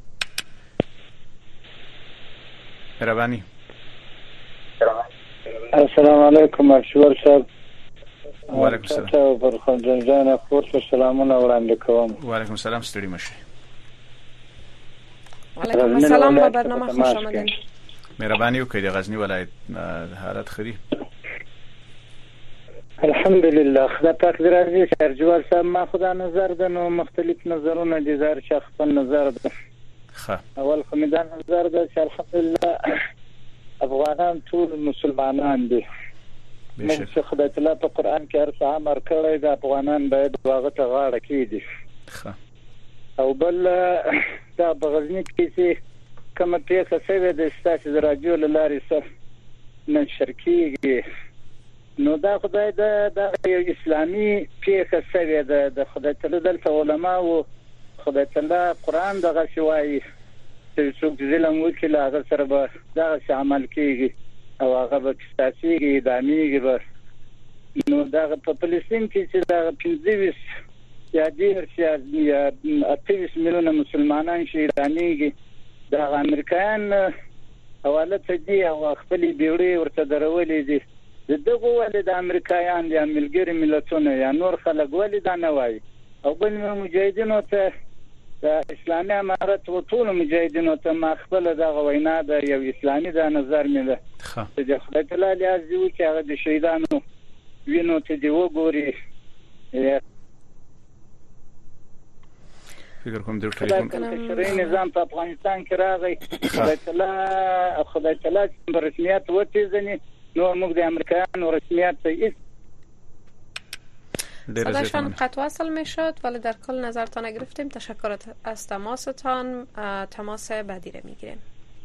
مهرباني. السلام علیکم اشور صاحب. وعلیکم السلام. تاسو پر خنجان جان خورته سلامونه وړاندې کوم. وعلیکم السلام. ستړي مشه. وعلیکم السلام. په برنامه خوش آمدید. مهرباني وکړئ. د غزنی ولایت حالت خري. الحمدلله. خدای پاک دې راضي شه. ارجوال صاحب ما خدا نظر ده نو مختلف نظرونه دي. زار شخص په نظر ده. ښه. اول خمیدان نظر ده چې الحمدلله افغانان ټول مسلمانان دي. موږ خدای تعالی په قران کې هر څه امر کړی دی افغانان باید واغه ته غاړه کېږي. ښه. او بل دا بغزنی کې چې کومه پیښه شوې ده ستاسو د راډیو له لارې سره نشر کېږي نو دا خدای د یو اسلامي پیښه شوې ده. د خدای تعالی دلته علما او خدای تعالی قران دغه شوایي چې څوک ظلم وکړي هغه سره به دغه عمل کېږي او هغه به سیاسي ادامېږي به. نو دغه په فلسطین کې چې دغه پنځه یا ډېر یا اته میلیونه مسلمانان شهیدانېږي د امریکایان حواله ته دي او خپل بیړۍ ورته درولې دي. د دغه ولې د امریکایان د ملګری ملتونو یا نور خلک ولې دا نه وایي او بل مجاهدینو ته د اسلامي امارت او ټول مجاهدینو ته ما خپل دغه وینا د یو اسلامي د نظر مې ده چې د خدای تعالی لازم چې هغه د شهیدانو وینو ته دی وګوري. فکر کوم د ټلیفون شرعي نظام په افغانستان کې راغی خدای تعالی خدای تعالی په رسمیت وتیزنی نو موږ د امریکایانو رسمیت ته صدایشان قطع وصل می شد ولی در کل نظرتان گرفتیم. تشکر از تماستان. تماس بعدی را می گیریم.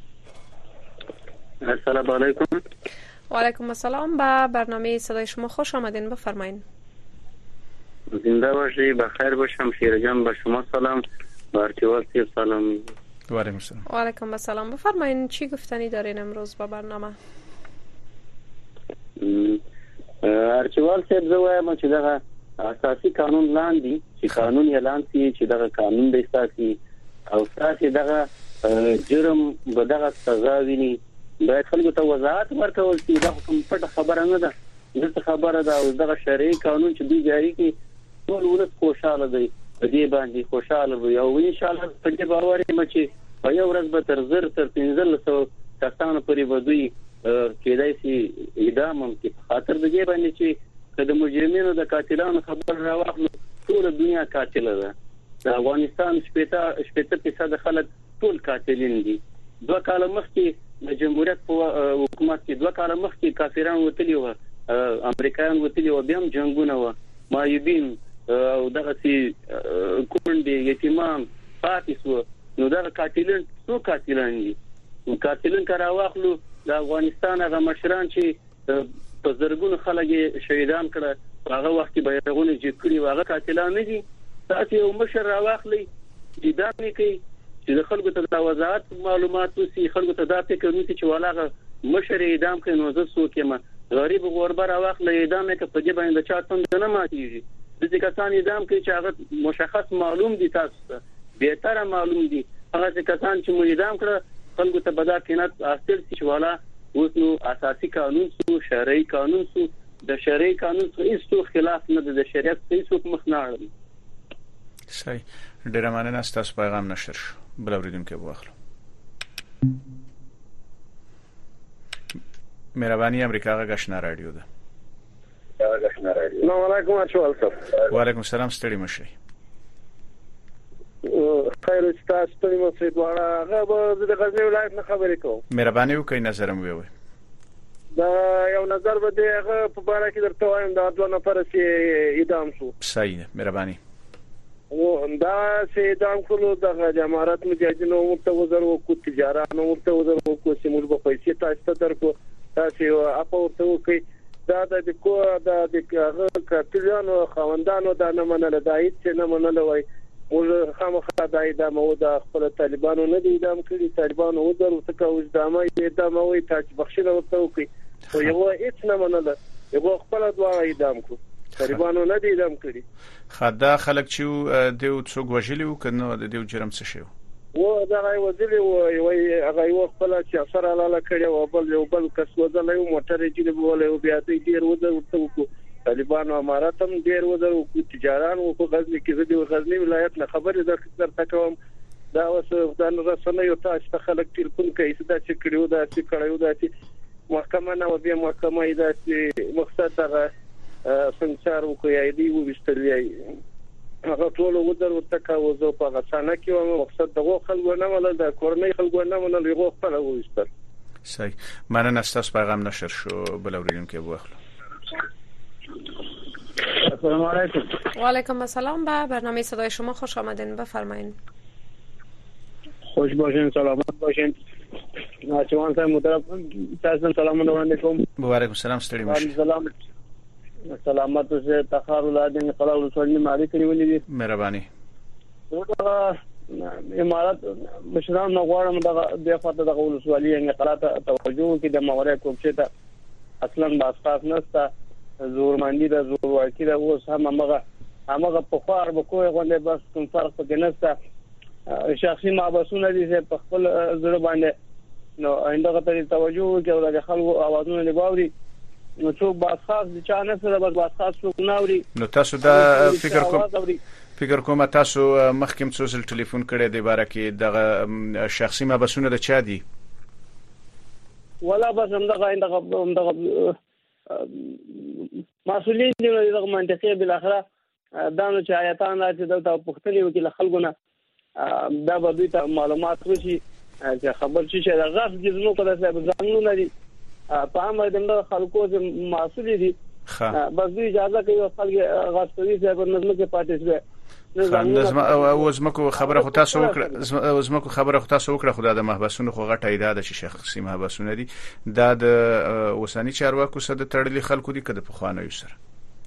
السلام علیکم. و علیکم السلام. به برنامه صدای شما خوش آمدین. بفرمایید. زنده باشی. بخیر باشم. شیر جان به شما سلام. بارتیوال سیب سلام. و علیکم السلام. و علیکم السلام. بفرمایید چی گفتنی دارین امروز با برنامه؟ ارچوال سیب زوایم چې دغه اساسي قانون لاندې چې قانون اعلان شي چې دغه قانون د اساسي او اساسي دغه جرم به دغه سزا ویني باید خلکو ته وضاحت ورکول شي. دا کوم پټه خبره نه ده. دغه خبره ده او دغه شرعي قانون چې دوی جاری کړي ټول ولس خوشاله دی په دې باندې خوشاله وي او ان شاء الله په دې باور یم چې په یو ورځ به تر زر تر پنځه سوه کسانو پورې ودوي کېدای شي اعدام هم کې خاطر د دې باندې چې د مجرمینو د قاتلانو خبر راوخلو ټول دنیا قاتله ده. د افغانستان شپږ شپږ فیصد خلک ټول قاتلین دي. دوه کال مخکې د جمهوریت په حکومت کې دوه کال مخکې کافران وتلي وو امریکایان وتلي وو بیا هم جنگونه وو مایوبین او دغه سي کونډې یتیمان پاتې شو. نو دا قاتلین څو قاتلان دي قاتلین کرا واخلو د افغانستان هغه مشران چې په زرګونو خلک شهیدان کړه هغه وخت به یغونه چې کړي واغه قاتلان نه دي. تاسو یو مشر راواخلي اعدام کوي چې د خلکو ته د وضاحت معلومات وسی خلکو ته دا فکر نوتی چې ولاغه مشر اعدام کوي نو زه څوک یم غریب غربا راواخلي اعدام کوي په دې باندې د چا څنګه نه ماتيږي. د کسان اعدام کوي چې هغه مشخص معلوم دي تاسو ته به تر معلوم دي هغه کسان چې مو اعدام کړه خلکو ته بدا کینات حاصل شي والا اوس نو اساسي قانون سو شرعي قانون سو د شرعي قانون سو هیڅ خلاف نه د شریعت هیڅ مخ نه اړه. صحیح. ډیره مننه. تاسو پیغام نشر شو. بل اوریدونکو واخلو. مهرباني امریکا غشنا رادیو ده. غشنا رادیو. السلام علیکم اشوال صاحب. و علیکم السلام. ستړي مشه. خیر استاد ستړي مو سي دواړه هغه د غزنی ولایت نه خبرې کوم. مهرباني وکړئ نظر مو وي. دا یو نظر به دی هغه په باره کې درته وایم دا دوه نفر چې اعدام شو. صحیح ده مهرباني. او دا چې اعدام کړو د جماعت مجاهدینو ورته وزر وکړو تجارانو ورته وزر وکړو چې موږ به پیسې تاسو ته درکو تاسو اپا ورته وکړي دا د کو د هغه کتلانو خوندانو دا نه منل دا هیڅ نه منل وای او خامخا دا اعدام او د خپل طالبانو نه دي اعدام کړي طالبانو وزر ورته او ځدامه اعدام وای تاسو بخښنه ورته وکړي او یو هیڅ نه منل یو خپل دوا اعدام کو طالبانو نه دي اعدام کړي. خدا خلک چې دیو څوک وژلی و کنه د دیو جرم څه شو و دا غي وزلی و وي هغه یو خپل چې افسر علاله کړي او بل یو بل کس وزلی و موټر یې جوړ بوله او بیا دې ډیر وزر ورته وکړو طالبانو امارات هم ډیر وزر وکړو تجاران او په غزنی کې د غزنی ولایت نه خبرې درته کوم دا اوس د رسنۍ یو تاسو خلک ټلیفون کوي دا چې کړیو دا چې کړیو دا چې محکمه نه و بیا محکمه دا چې مقصد هغه څنګه وکړي دی و وشتلې هغه ټول وزر ورته کاوه زه په غسانه کې و مقصد دغه خلکو نه ولل د کورنۍ خلکو نه ولل یو خپل وستل. صحیح مننه استاد پیغام نشر شو بل اوریدونکو بوخلو. السلام علیکم. و علیکم السلام. به برنامه صدای شما خوش آمدین بفرمایید. خوش باشین سلامت باشین. ناچوان صاحب محترم تاسو سلام علیکم. و علیکم السلام ستړي مشه. سلام سلامت سے تخار ولادین قلا ولسوالۍ مالي کړی ولې دي مهرباني. امارات مشران غواړم دغه د خاطر دغه ولسوالۍ نه قلا ته توجه کې د مورې کوڅه ته اصلا باسقاف نستا زور ماندی د زور ورکی د اوس هم هغه هغه په خار به کوی غونډه بس کوم فرق پکې نستا شخصي محبسونه دي چې په خپل زړه باندې نو انده ته توجه کې د خلکو اوازونه لباوري نو څو باسخاص د چا نه سره بس باسخاص څوک ناوري. نو تاسو دا فکر کوم فکر کوم تاسو مخکیم څو ځل ټلیفون کړی دی باره کې دغه شخصي محبسونه د چا دي؟ ولا بس همدغه همدغه مسؤلین دي دغه منطقي بل اخره دا چې آیاتان راځي دلته پښتني وکیل خلګونه دا به دوی ته معلومات وشي چې خبر شي چې دغه جزنو کله څه ځانونه لري په امر د خلکو مسؤل دي بس دوی اجازه کوي خلک غاښتوي چې په نظم کې پاتې شي. نظم او زمکو خبره خو تاسو وکړه زمکو خبره خو تاسو وکړه خدای د محبسونو خو غټه ایده د شخصي محبسونه دي دا د وسانی چارواکو سره تړلي خلکو دي کده په خوانه یو سره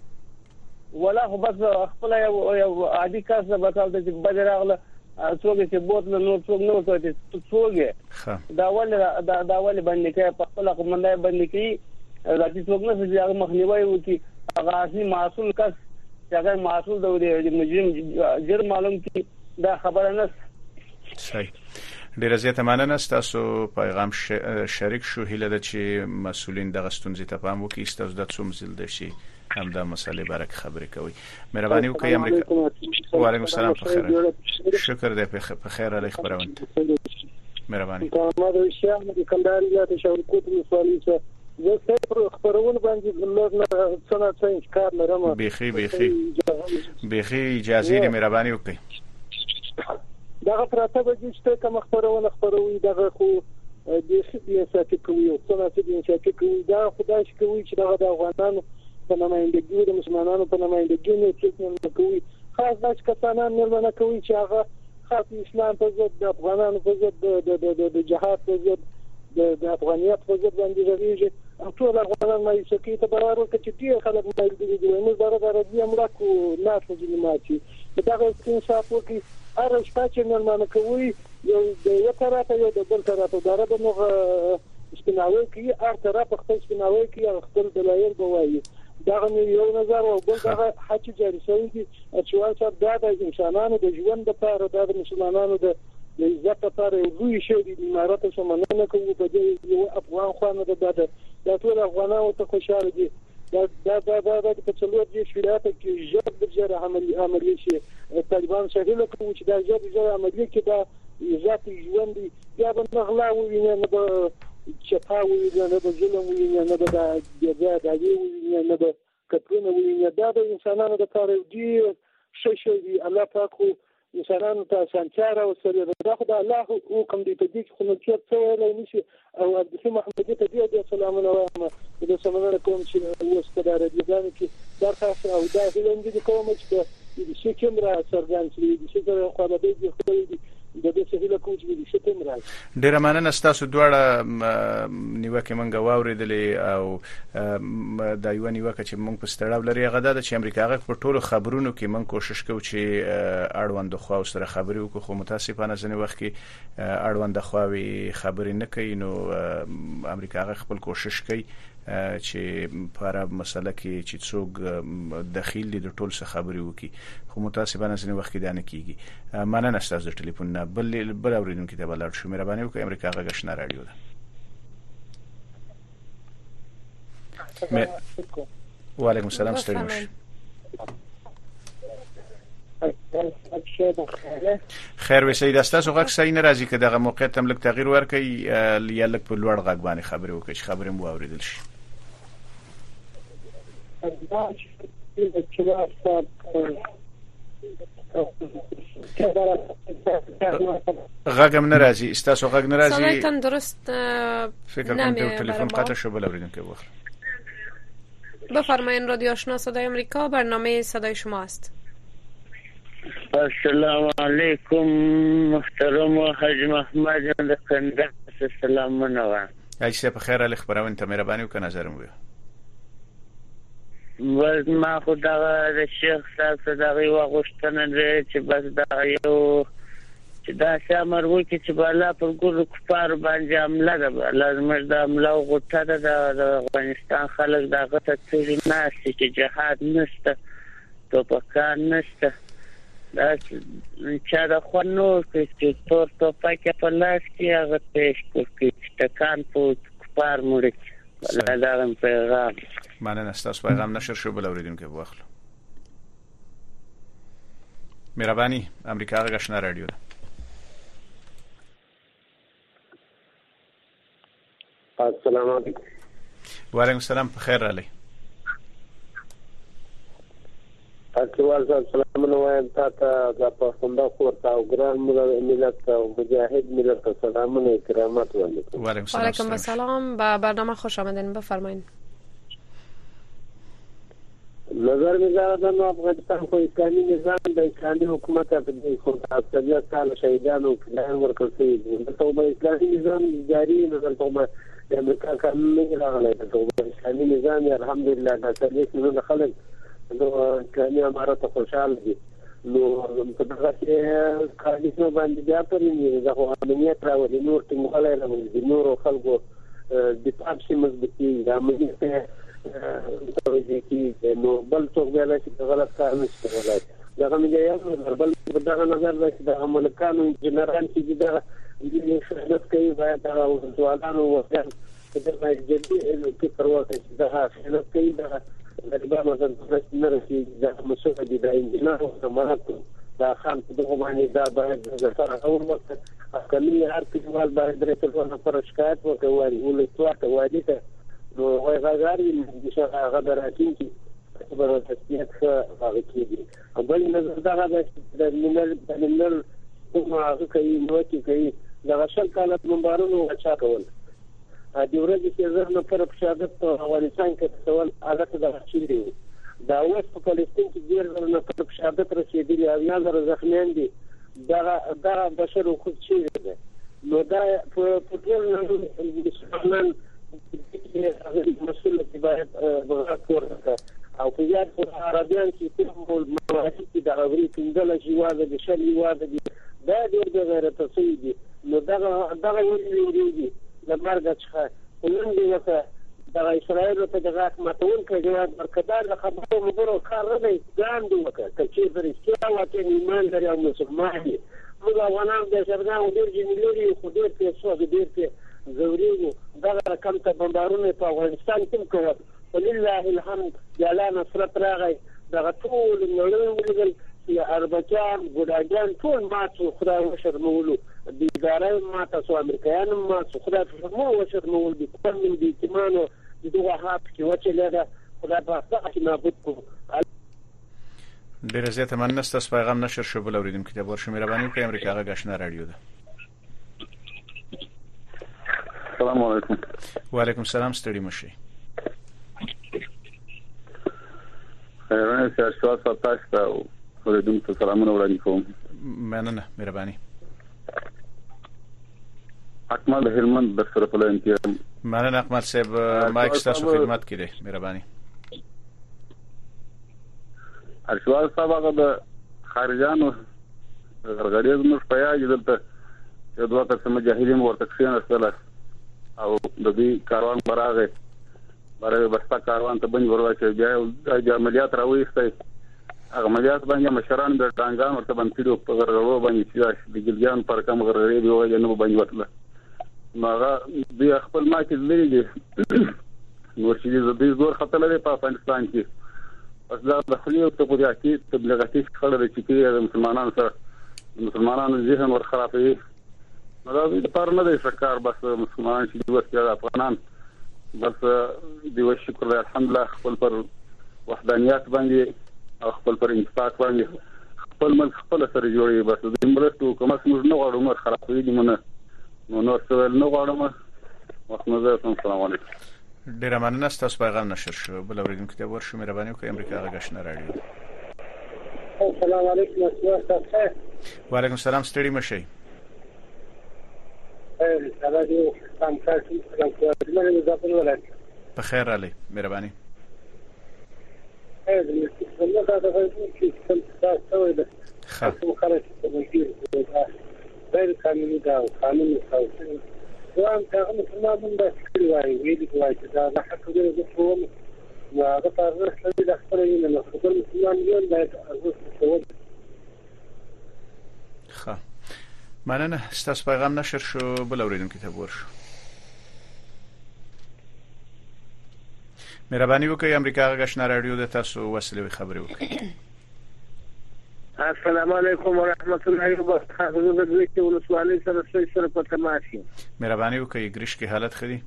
ولا خو بس خپل یو عادي کس به تاسو د بدراغله څوګه چې بوتل نو څوګ نو ته څوګه دا ول دا دا ول باندې کې په خپل کومنده باندې کې راځي څوګ نه چې هغه مخنیوي وکي هغه اصلي مسؤل کس چې هغه مسؤل د مجرم جرم معلوم کی دا خبره نه. صحیح ډیره زیاته مننه تاسو پیغام شریک شو هیله ده چې مسؤلین دغه ستونزې ته پام وکړي تاسو د څوم زل ده شي هم دا مسئله برک خبرې کوي. مهرباني وکړئ امریکا. و علیکم السلام په خیر شکر دې په خیر علی خبرونه مهرباني. ما د شیا د کندهار ولایت شاورکوټ ولسوالۍ زه څه خبرونه باندې لږ څه څه کار لرم بيخي بيخي بيخي اجازه دې مهرباني وکړئ. دا پراته به چې کوم خبرونه خبروي دا خو د سیاسي کوي او څه نه سیاسي کوي دا خدای شي کوي چې دا د افغانانو په نمائندګۍ د مسلمانانو په نمائندګۍ نه څه کوي خاص داس کسانان نه کوي چې هغه خاص اسلام په ضد د افغانانو په ضد د د جهاد په ضد د افغانیت په ضد باندې راځي او ټول افغانان مې سکه ته برابر کړي چې خلک مې دي موږ برابر دي امر کو نه څه ماتي دا څنګه صاحب کی اره شپه چې نرمانه کوي یو د یو طرف یو د بل طرف دا به نو سپیناوي کی ار طرف خپل سپیناوي کی خپل دلایل بوایي دا یو نظر او بل دا حق جاري شوی دي چې څو دا د انسانانو د ژوند لپاره د مسلمانانو د عزت لپاره یو لوی شی دی امارات سمونه کوي په دې یو افغان خوانه د د ټول افغانانو ته خوشاله دي دا دا دا دا د څلور دي شریعت کې جوړ د جره عملی عملی شي طالبان شهیل کوي چې دا جوړ جره عملی کې دا عزت ژوند دی یا به نغلا وي نه به چپاوي نه به ظلم وي نه به د دې د دې نه به کترونه وي نه دا د انسانانو لپاره دی شې شي دی الله پاک انسانانو ته اسانتیا راوستلې ده. دا خو د الله حکم دی، په دې کې خو نو څوک څه ویلی نه شي. او عبدالحي محمدي ته ډېر ډېر سلامونه وایم، زه سمنره کوم چې اوس په دا راډیوګانو کې درخواست او دا هیله مې کوم چې د شي کوم را څرګند شي، د شي سره خپلې دي خو دې د دې څه هیله کوم چې د شي کوم را. ډیره مننه ستاسو دواړه نیوکه منګه واوریدلې، او دا یو نیوکه چې موږ په ستړاو لري هغه د چې امریکا هغه په ټولو خبرونو کې موږ کوشش کوو چې اړوند خو سره خبرې وکړو، خو متاسفانه ځنې وخت کې اړوند خواوي خبرې نه کوي. نو امریکا هغه خپل کوشش کوي چې په هر مسله کې چې څوک دخیل دي د ټول څه خبرې وکړي، خو متاسفانه ځینې وخت کې دا نه کیږي. مننه ستاسو د ټلیفون نه. بل بل اوریدونکو ته بلار شو، مهرباني وکړئ. امریکا غږ آشنا رادیو ده. وعلیکم السلام. ستړي مشه. خیر وسې د تاسو غږ صحیح نه راځي، که دغه موقع ته لږ تغییر ورکړئ یا لږ په لوړ غږ باندې خبرې وکړئ چې خبرې مو اوریدل شي. غږ هم نه راځي، تاسو غږ نه راځي. صدایتان درست فکر کنم تلفن قطع شو. بل اوریدونکو بخیر. بفرمایید. رادیو آشنا صدای آمریکا، برنامه صدای شما است. السلام علیکم محترم حاج محمد جان کندهار. السلام منور. عایشه په خیر ال خبرونه ته مهرباني وکړه، نظر مو. ول ما خدا د شیخ صاحب صدقې واغښتنه ده چې بس دا یو چې دا شامر وکړي چې بالا پر ګورو کفار باندې عمله ده. لازم دا عمله غوټه ده د افغانستان خلک دا غته څه نه شي چې جهاد نشته، توپکان نشته. دا چې دا خو نو چې تور توپک په لاس کې هغه پېښ کوي ټکان په کفار مړ ولا دا هم پیغام. مننه ستاسو پیغام نشر شو. بل اوریدونکو واخلو. مهرباني. امریکا غږ آشنا رادیو ده. السلام علیکم. وعلیکم السلام. په خیر رالی. اکوال صاحب سلام نو وایم تاسو د پښتونخوا خورته او ګران ملت او مجاهد ملت سلامونه کرامت وعلیکم. وعلیکم السلام. به برنامه خوش آمدین. بفرمایید. نظر می‌دارم افغانستان خو اسلامي نظام د اسلامي حکومت په دې خو تاسو سال شهیدانو کلان ورکړي دي. ته به اسلامي نظام جاری نظر کومه د امریکا قانون نه راغلی. ته اسلامي نظام الحمدلله د سلیس نه خلک نو اسلامي امارات خوشاله دي. نو په دغه کې کالیسو باندې بیا پرې د امنیت راوړي، نور ټینګ غلای راوړي، نور خلکو د تاسو مضبوطی د امنیت توجه کی. نو بل څوک بیا چې غلط کار نشي کولای. دغه مې یو بل دغه نظر ده چې د ملکانو جنرال چې دغه د شهادت کوي باید دا سوالانو وکړي چې دا جدي کې پرواز چې دا شهادت کوي دا د مثلا نه رسي دا مسوده دي د انجینر او مراتب دا خام په دغه باندې دا باید د سره اول وخت اقلي هر کلیوال باید درته په پر شکایت وکړي ولې توګه وایي ته نو وای غاړي چې هغه دراتین چې په تسبیحات هغه کېږي. بل نظر دا غواړي چې د منل د منل کومه هغه کوي نو چې کوي دا شل کاله منبرونو اچا کول ا دې ورځې چې زه نه پر شهادت په افغانستان کې څول حالت د شيري دا اوس په فلسطین کې ډیر نه پر شهادت رسیدلي او یا زر زخمیان دي. دا دا بشر حقوق شي ده. نو دا په ټول مسلمان مسؤل چې باید ورکړه او په یاد په عربیان چې کوم موارد چې د غوړي کندل شي واده د شلی واده دي دا ډېر د غیرت څخه دي. نو دا دا یو دی د مرګ څخه ولن دی وکړه د اسرائیل په دغه ماتون کې جواب ورکړه. د خبرو مبرو کار نه دی ځان دی وکړه چې فرشتي او چې ایمان لري او مسلمان دي. موږ افغانان د شرناو ډېر جنلوري خو ډېر پیسو ډېر په زوريو دا رقم ته بمبارونه په افغانستان کې کوي. ولله الحمد جلا نصرت راغی. دا ټول نړۍ ولګل چې اربجان ګډاګان ټول ماتو خدای وشرمولو د ادارې ماته سو امریکایان ما خدای فرمو وشرمول دي کوم دي کمانو دغه هات کې وچه لګه خدای په تاسو کې نابود کو. ډیره زیاته مننه ستاسو پیغام نشر شو بل اوریدونکو ته ورشو مهرباني وکړئ امریکا غږ آشنا رادیو ده. السلام علیکم. وعلیکم السلام ستړي مشي. خیرونه سیاست تاسو ته اوریدونکو سلامونه وړاندې کوم. مننه مهرباني. اکمل هلمند د سره په لنتیا. مننه اکمل صاحب مایک تاسو خدمت کړي مهرباني. ارشوال صاحب هغه د خارجانو غړي زموږ په یاد دلته یو دوه تر مجاهدین ورته کښیناستل او د دې کاروان براغه برای بستا کاروان ته بنځ ورواچي بیا د عملیات راوېستي هغه عملیات باندې مشران د ټانګان ورته باندې کړو په غرغړو باندې چې د ګلګان پر کوم غرغړې دی وایي نو باندې وتله ماغه د خپل ماکې لري دي نو چې د دې زور خطر لري په افغانستان کې پس دا د خلیو ته په دې کې تبلیغاتي خبره چې کې مسلمانانو سره مسلمانانو ذهن ور خرابوي نو دا د پر نه دی شکار بس مسلمانان چې دوه ستاره افغانان بس دی شکر الحمدلله خپل پر وحدانیت باندې او خپل پر انفاق باندې خپل ملک خپل سره جوړي بس د مرستو کوم څه نه غواړم مر خرابوي دي منه نو نو څه نه غواړم وخت نظر السلام علیکم. ډیره مننه ستاسو پیغام نشر شو بل اوریدونکو ته ورشو مهرباني وکړئ امریکا غږ آشنا رادیو. السلام علیکم تاسو. وعلیکم السلام ستړي مشي. رادیو سم تاسو څنګه د خپل ولایت په خیر علي مهرباني. اې د څنګه دا د چې څنګه تاسو ده خاصه خارج ته غیر قانوني دا قانوني تاسو وان هغه مسلمانان د خپل وایي ویلي کوي چې دا حق دی د ټول نو هغه تاسو چې د خپل نه خپل مسلمان یو باید ارزښت کوي. ښه مننه ستاسو پیغام نشر شو بل اوریدونکو ته ورشو مهرباني وکړئ امریکا غږ آشنا رادیو د تاسو وسیله خبري وکړئ. السلام علیکم ورحمت الله وبرکاته. د دې کې ولسوالۍ سره سره په تماس یم. مهرباني وکړئ ګریش کې حالت خدي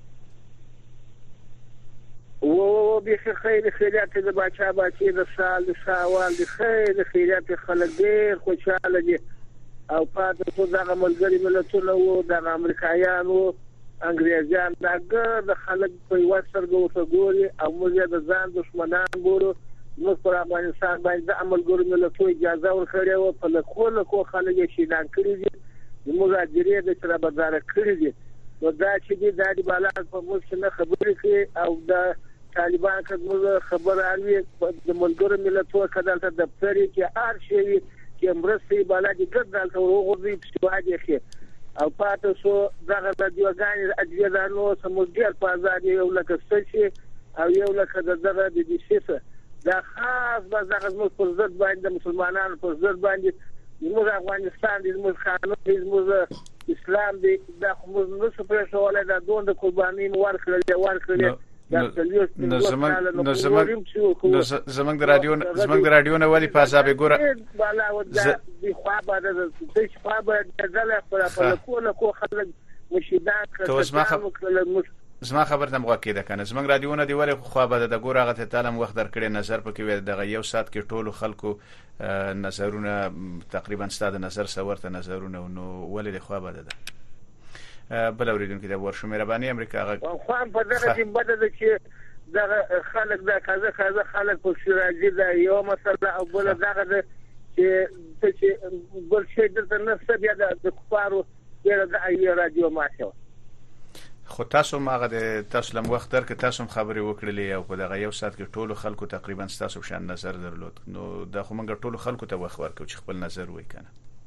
او به خیر خیرات د بچا بچي د سال د سوال د خیر خیرات خلک ډیر خوشاله دي او پاتې څو دغه ملګری ملتونه وو د امریکایانو انګریزان دغه د خلک په واسطه ګوري او موږ د ځان دشمنان ګورو نو پر افغانستان باندې د عمل ګورو ملتونه اجازه ورکړې و په لکه لکه خلک یې شیدان کړی دي د مهاجرې د سره بازار کړی دي نو دا چې د دې بالا په موږ نه خبرې کوي او د طالبان کله خبر اړوي د ملګرو ملتونو کډالته دفتر کې هر شی چې مرستې بالا دي کډالته ورغورځي په واجه کې او پاتې شو دغه د دیوګان اجازهانو سموږ په ازادي یو لکه څه او یو لکه دغه د دې څه دا خاص به دغه موږ پر ضد باندې مسلمانانو پر ضد باندې موږ افغانستان د موږ قانون د موږ اسلام د د موږ نو څه پر شواله د دوه د قرباني ورکړل ورکړل نو زمنګ نو زمنګ زمنګ د رادیو زمنګ د رادیو نه ولی په عذاب ګوره بالا و د خو به د څه خو به د دله پر په کوله کو خلک مشیدات کړه زما خبر ته مغه کېده کنه زمنګ رادیو نه دی ولی خو به د ګوره هغه ته تعلم وخت درکړي نظر پکې وي دغه یو سات کې ټولو خلکو نظرونه تقریبا ستاسو نظر سورته نظرونه نو ولی د خو به ده بل اوریدونکو ته ورشو مهرباني امریکا غږ خو په دغه کې بده چې دغه خلک دا کازه کازه خلک په شراجي دا یو مسله او بل دغه چې چې بل شي د نفس بیا د کفارو بیا د ای رادیو ماشه خو تاسو ماغه د تاسو لم وخت درک تاسو خبري وکړلې او په دغه یو سات کې ټولو خلکو تقریبا تاسو شان نظر درلود نو د خو موږ ټولو خلکو ته وخت ورکو چې خپل نظر وای کنه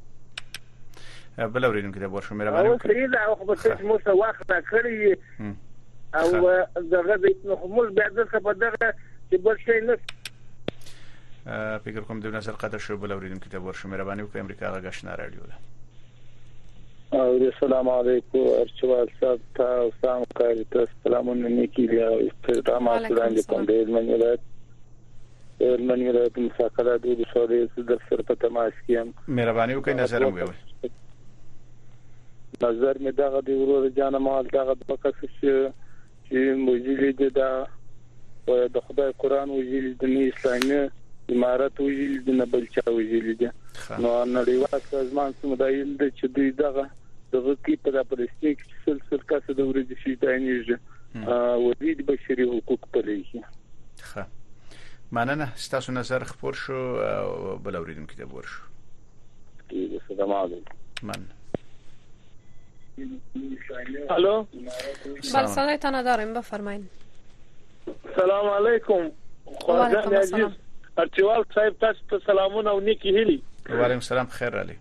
بل اوریدونکو ته ورشو مهرباني او خري دا خو به څه مو څه وخت کړی او دغه د نخمل بیا د څه په دغه چې بل شي نه فکر کوم د نظر قطع شو بل اوریدونکو ته ورشو مهرباني وکړئ امریکا غږ آشنا رادیو ده. او السلام علیکم ارچوال صاحب تاسو کوم تاسو سلامونه نیکی دی او استرامات وړاندې کوم د منولات د منولات مساکله د شوري د سر په تماس کې مهرباني وکړئ نظر مو وي نظر می دغه دی ورور جان مال دغه د کس چې موجود دی دا د خدای قرآن وجیل د اسلامي امارات ویل د نه بل چا ویل دي نو نړیوال سازمان سمدایل د چې دوی دغه دغه کې په فلسطین کې سلسله کاسه د ورځې شي دانیږي او د بشري حقوق پلي ښه مننه ستاسو نظر خبر شو او بل اوریدونکو ته ورشو کیږي سلام علیکم من الو بله صدایتان داریم بفرمایید سلام علیکم خواجان عزیز ارچوال صاحب تاسو ته سلامونه او نیکی هیلي وعلیکم السلام خیر علي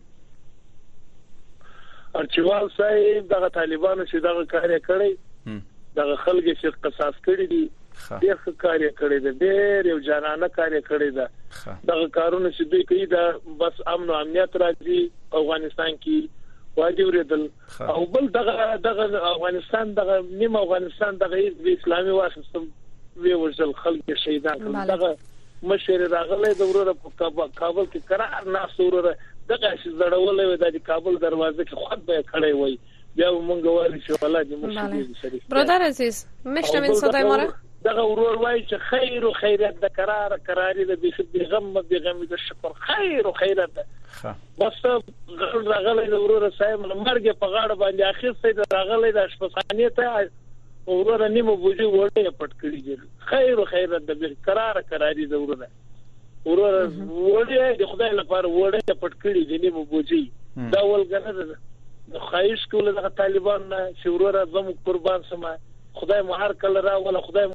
ارچوال صاحب دغه طالبانو چې دغه کار کړی دغه خلک چې قصاص کړی دي ډېر ښه کار کړی دی ډېر یو جانانه کار کړی دی دغه کارونه چې دوی کوي دا بس امن او امنیت راځي افغانستان کې واجب ردل او بل دغه دغه افغانستان دغه نیم افغانستان دغه اسلامي واسطه وی ورزل خلک شهیدان دغه مشر راغله د وروره په کابل کې قرار نه سوره دغه چې زړولې د کابل دروازه کې خود به کړی وای بیا مونږ وایو چې ولادي مشهور برادر عزیز مشنوین صدای ما را دغه ورور وای چې خیر او خیرات د قرار قراری د بیغم بیغم د شکر خیر او خیرات بس راغله د وروره صاحب مرګ په غاړه باندې اخر سید راغله د شپخانه ته ورور نیمه بوجي وړه پټ کړی دي خیر او خیرات د قرار قراری د وروره ورور وړه د خدای لپاره وړه پټ کړی دي نیمه بوجي دا ولګنه د خایش کوله د طالبان چې ورور زمو قربان سم خدای مهار کله را ولا خدای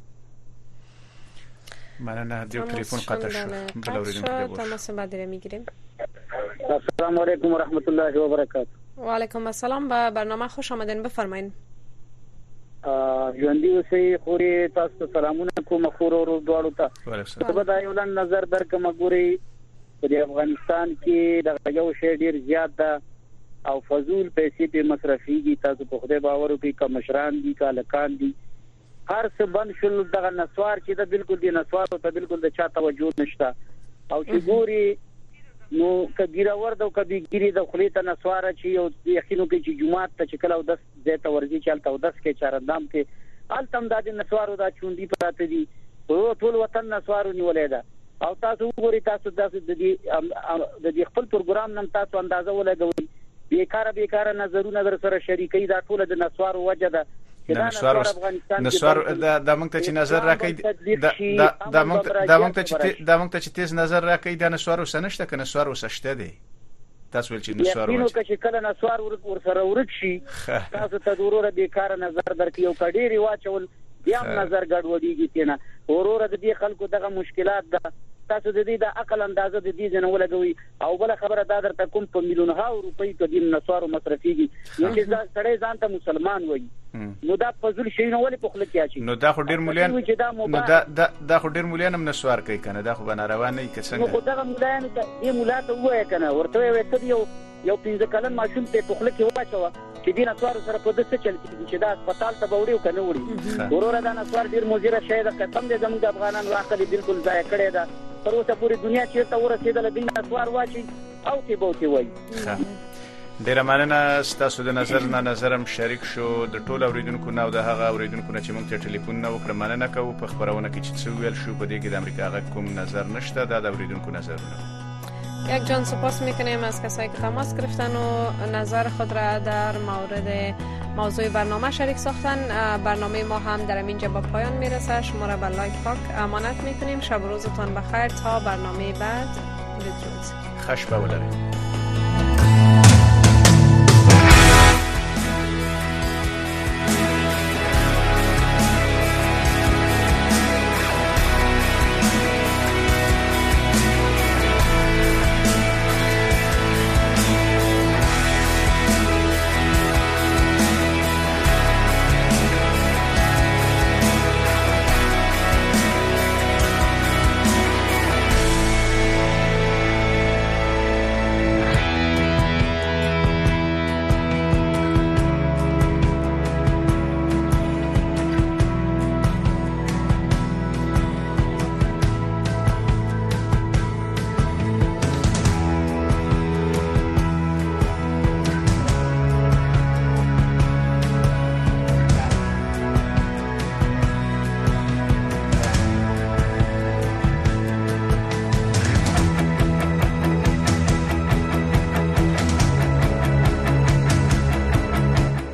مننه دیو تلیفون قطع شو بل اوریدونکو تماس بعد میگیریم السلام علیکم و رحمت الله و برکاته و علیکم السلام به برنامه خوش آمدین بفرمایید ژوندۍ اوسئ خوري تاسو سلامونه کوم خور ورو دواړو ته په دا یو لن نظر درکم ګوري په افغانستان کې د یو شی ډیر زیات ده او فزول پیسې په مصرفيږي تاسو په خدای باور وکړئ کوم مشران دي کالکان دي هر څه بند شول دغه نسوار چې دا بالکل دی نسوار ته بالکل د چا توجه نشته او چې ګوري نو کګیره ورده او کبيګيري د خلیته نسوار چې یو یقینو کې چې جمعه ته چې کله او دس زیته ورځي چلته او دس کې چاردام کې التم د نسوارو دا چوندي پراته دي ټول وطن نسوارو نیولې ده او تاسو وګورئ تاسو د دې د دې خپل پروګرام نن تاسو اندازه ولګوئ بیکاره بیکاره نظرونه در سره شریکي دا ټول د نسوار وجه ده نسوار نسوار د موږ ته چې نظر راکړي د د موږ د موږ ته چې د موږ ته چې تیز نظر راکړي د نسوار وسنشته کنه نسوار وسشته دی تاسو ول چې نسوار وایي نو چې کله نسوار ور سره ورک شي تاسو ته ضروره بیکاره نظر درکې یو کډيري واچول بیا نظر ګډوډیږي تینا وروره د دې خلکو دغه مشکلات ده تاسو د دې د عقل اندازه د دې جن ولګوي او بل خبره دا درته کوم په میلیونها روپۍ په دې نسوارو مصرفيږي چې دا سړی ځان ته مسلمان وایي نو دا فضل شي نو ولې په خپل کې اچي نو دا خو ډیر مليان نو دا دا خو ډیر مليان هم نسوار کوي کنه دا خو بنا روانه کې څنګه نو خو دا مليان ته دې مولاته وایي کنه ورته وایي ته یو یو پنځه کلن ماشوم ته په خپل کې واچو چې دې نسوار سره په دسه چل چې دا هسپتال ته وړي او کنه وړي وروره دا نسوار ډیر مزیره شي دا قسم دې زموږ افغانانو عقل بالکل ضایع کړی دا پر اوسه پوری دنیا چیرته ورسېدل دې نسوار واچي او تی بوتي وای ډیر مننه ستاسو د نظر نه نظرم شریک شو د ټولو اوریدونکو نو د هغه اوریدونکو نه چې موږ ته ټلیفون نه وکړ مننه کوو په خبرونه کې چې څه ویل شو په دې کې د امریکا غږ کوم نظر نشته دا د اوریدونکو نظرونه یک جان سپاس میکنیم از کسایی که تماس گرفتن و نظر خود را در مورد موضوع برنامه شریک ساختن. برنامه ما هم در اینجا با پایان میرسه. شما را به لایک پاک امانت میکنیم. شب و روزتان بخیر تا برنامه بعد. بدرود. خش به ولره.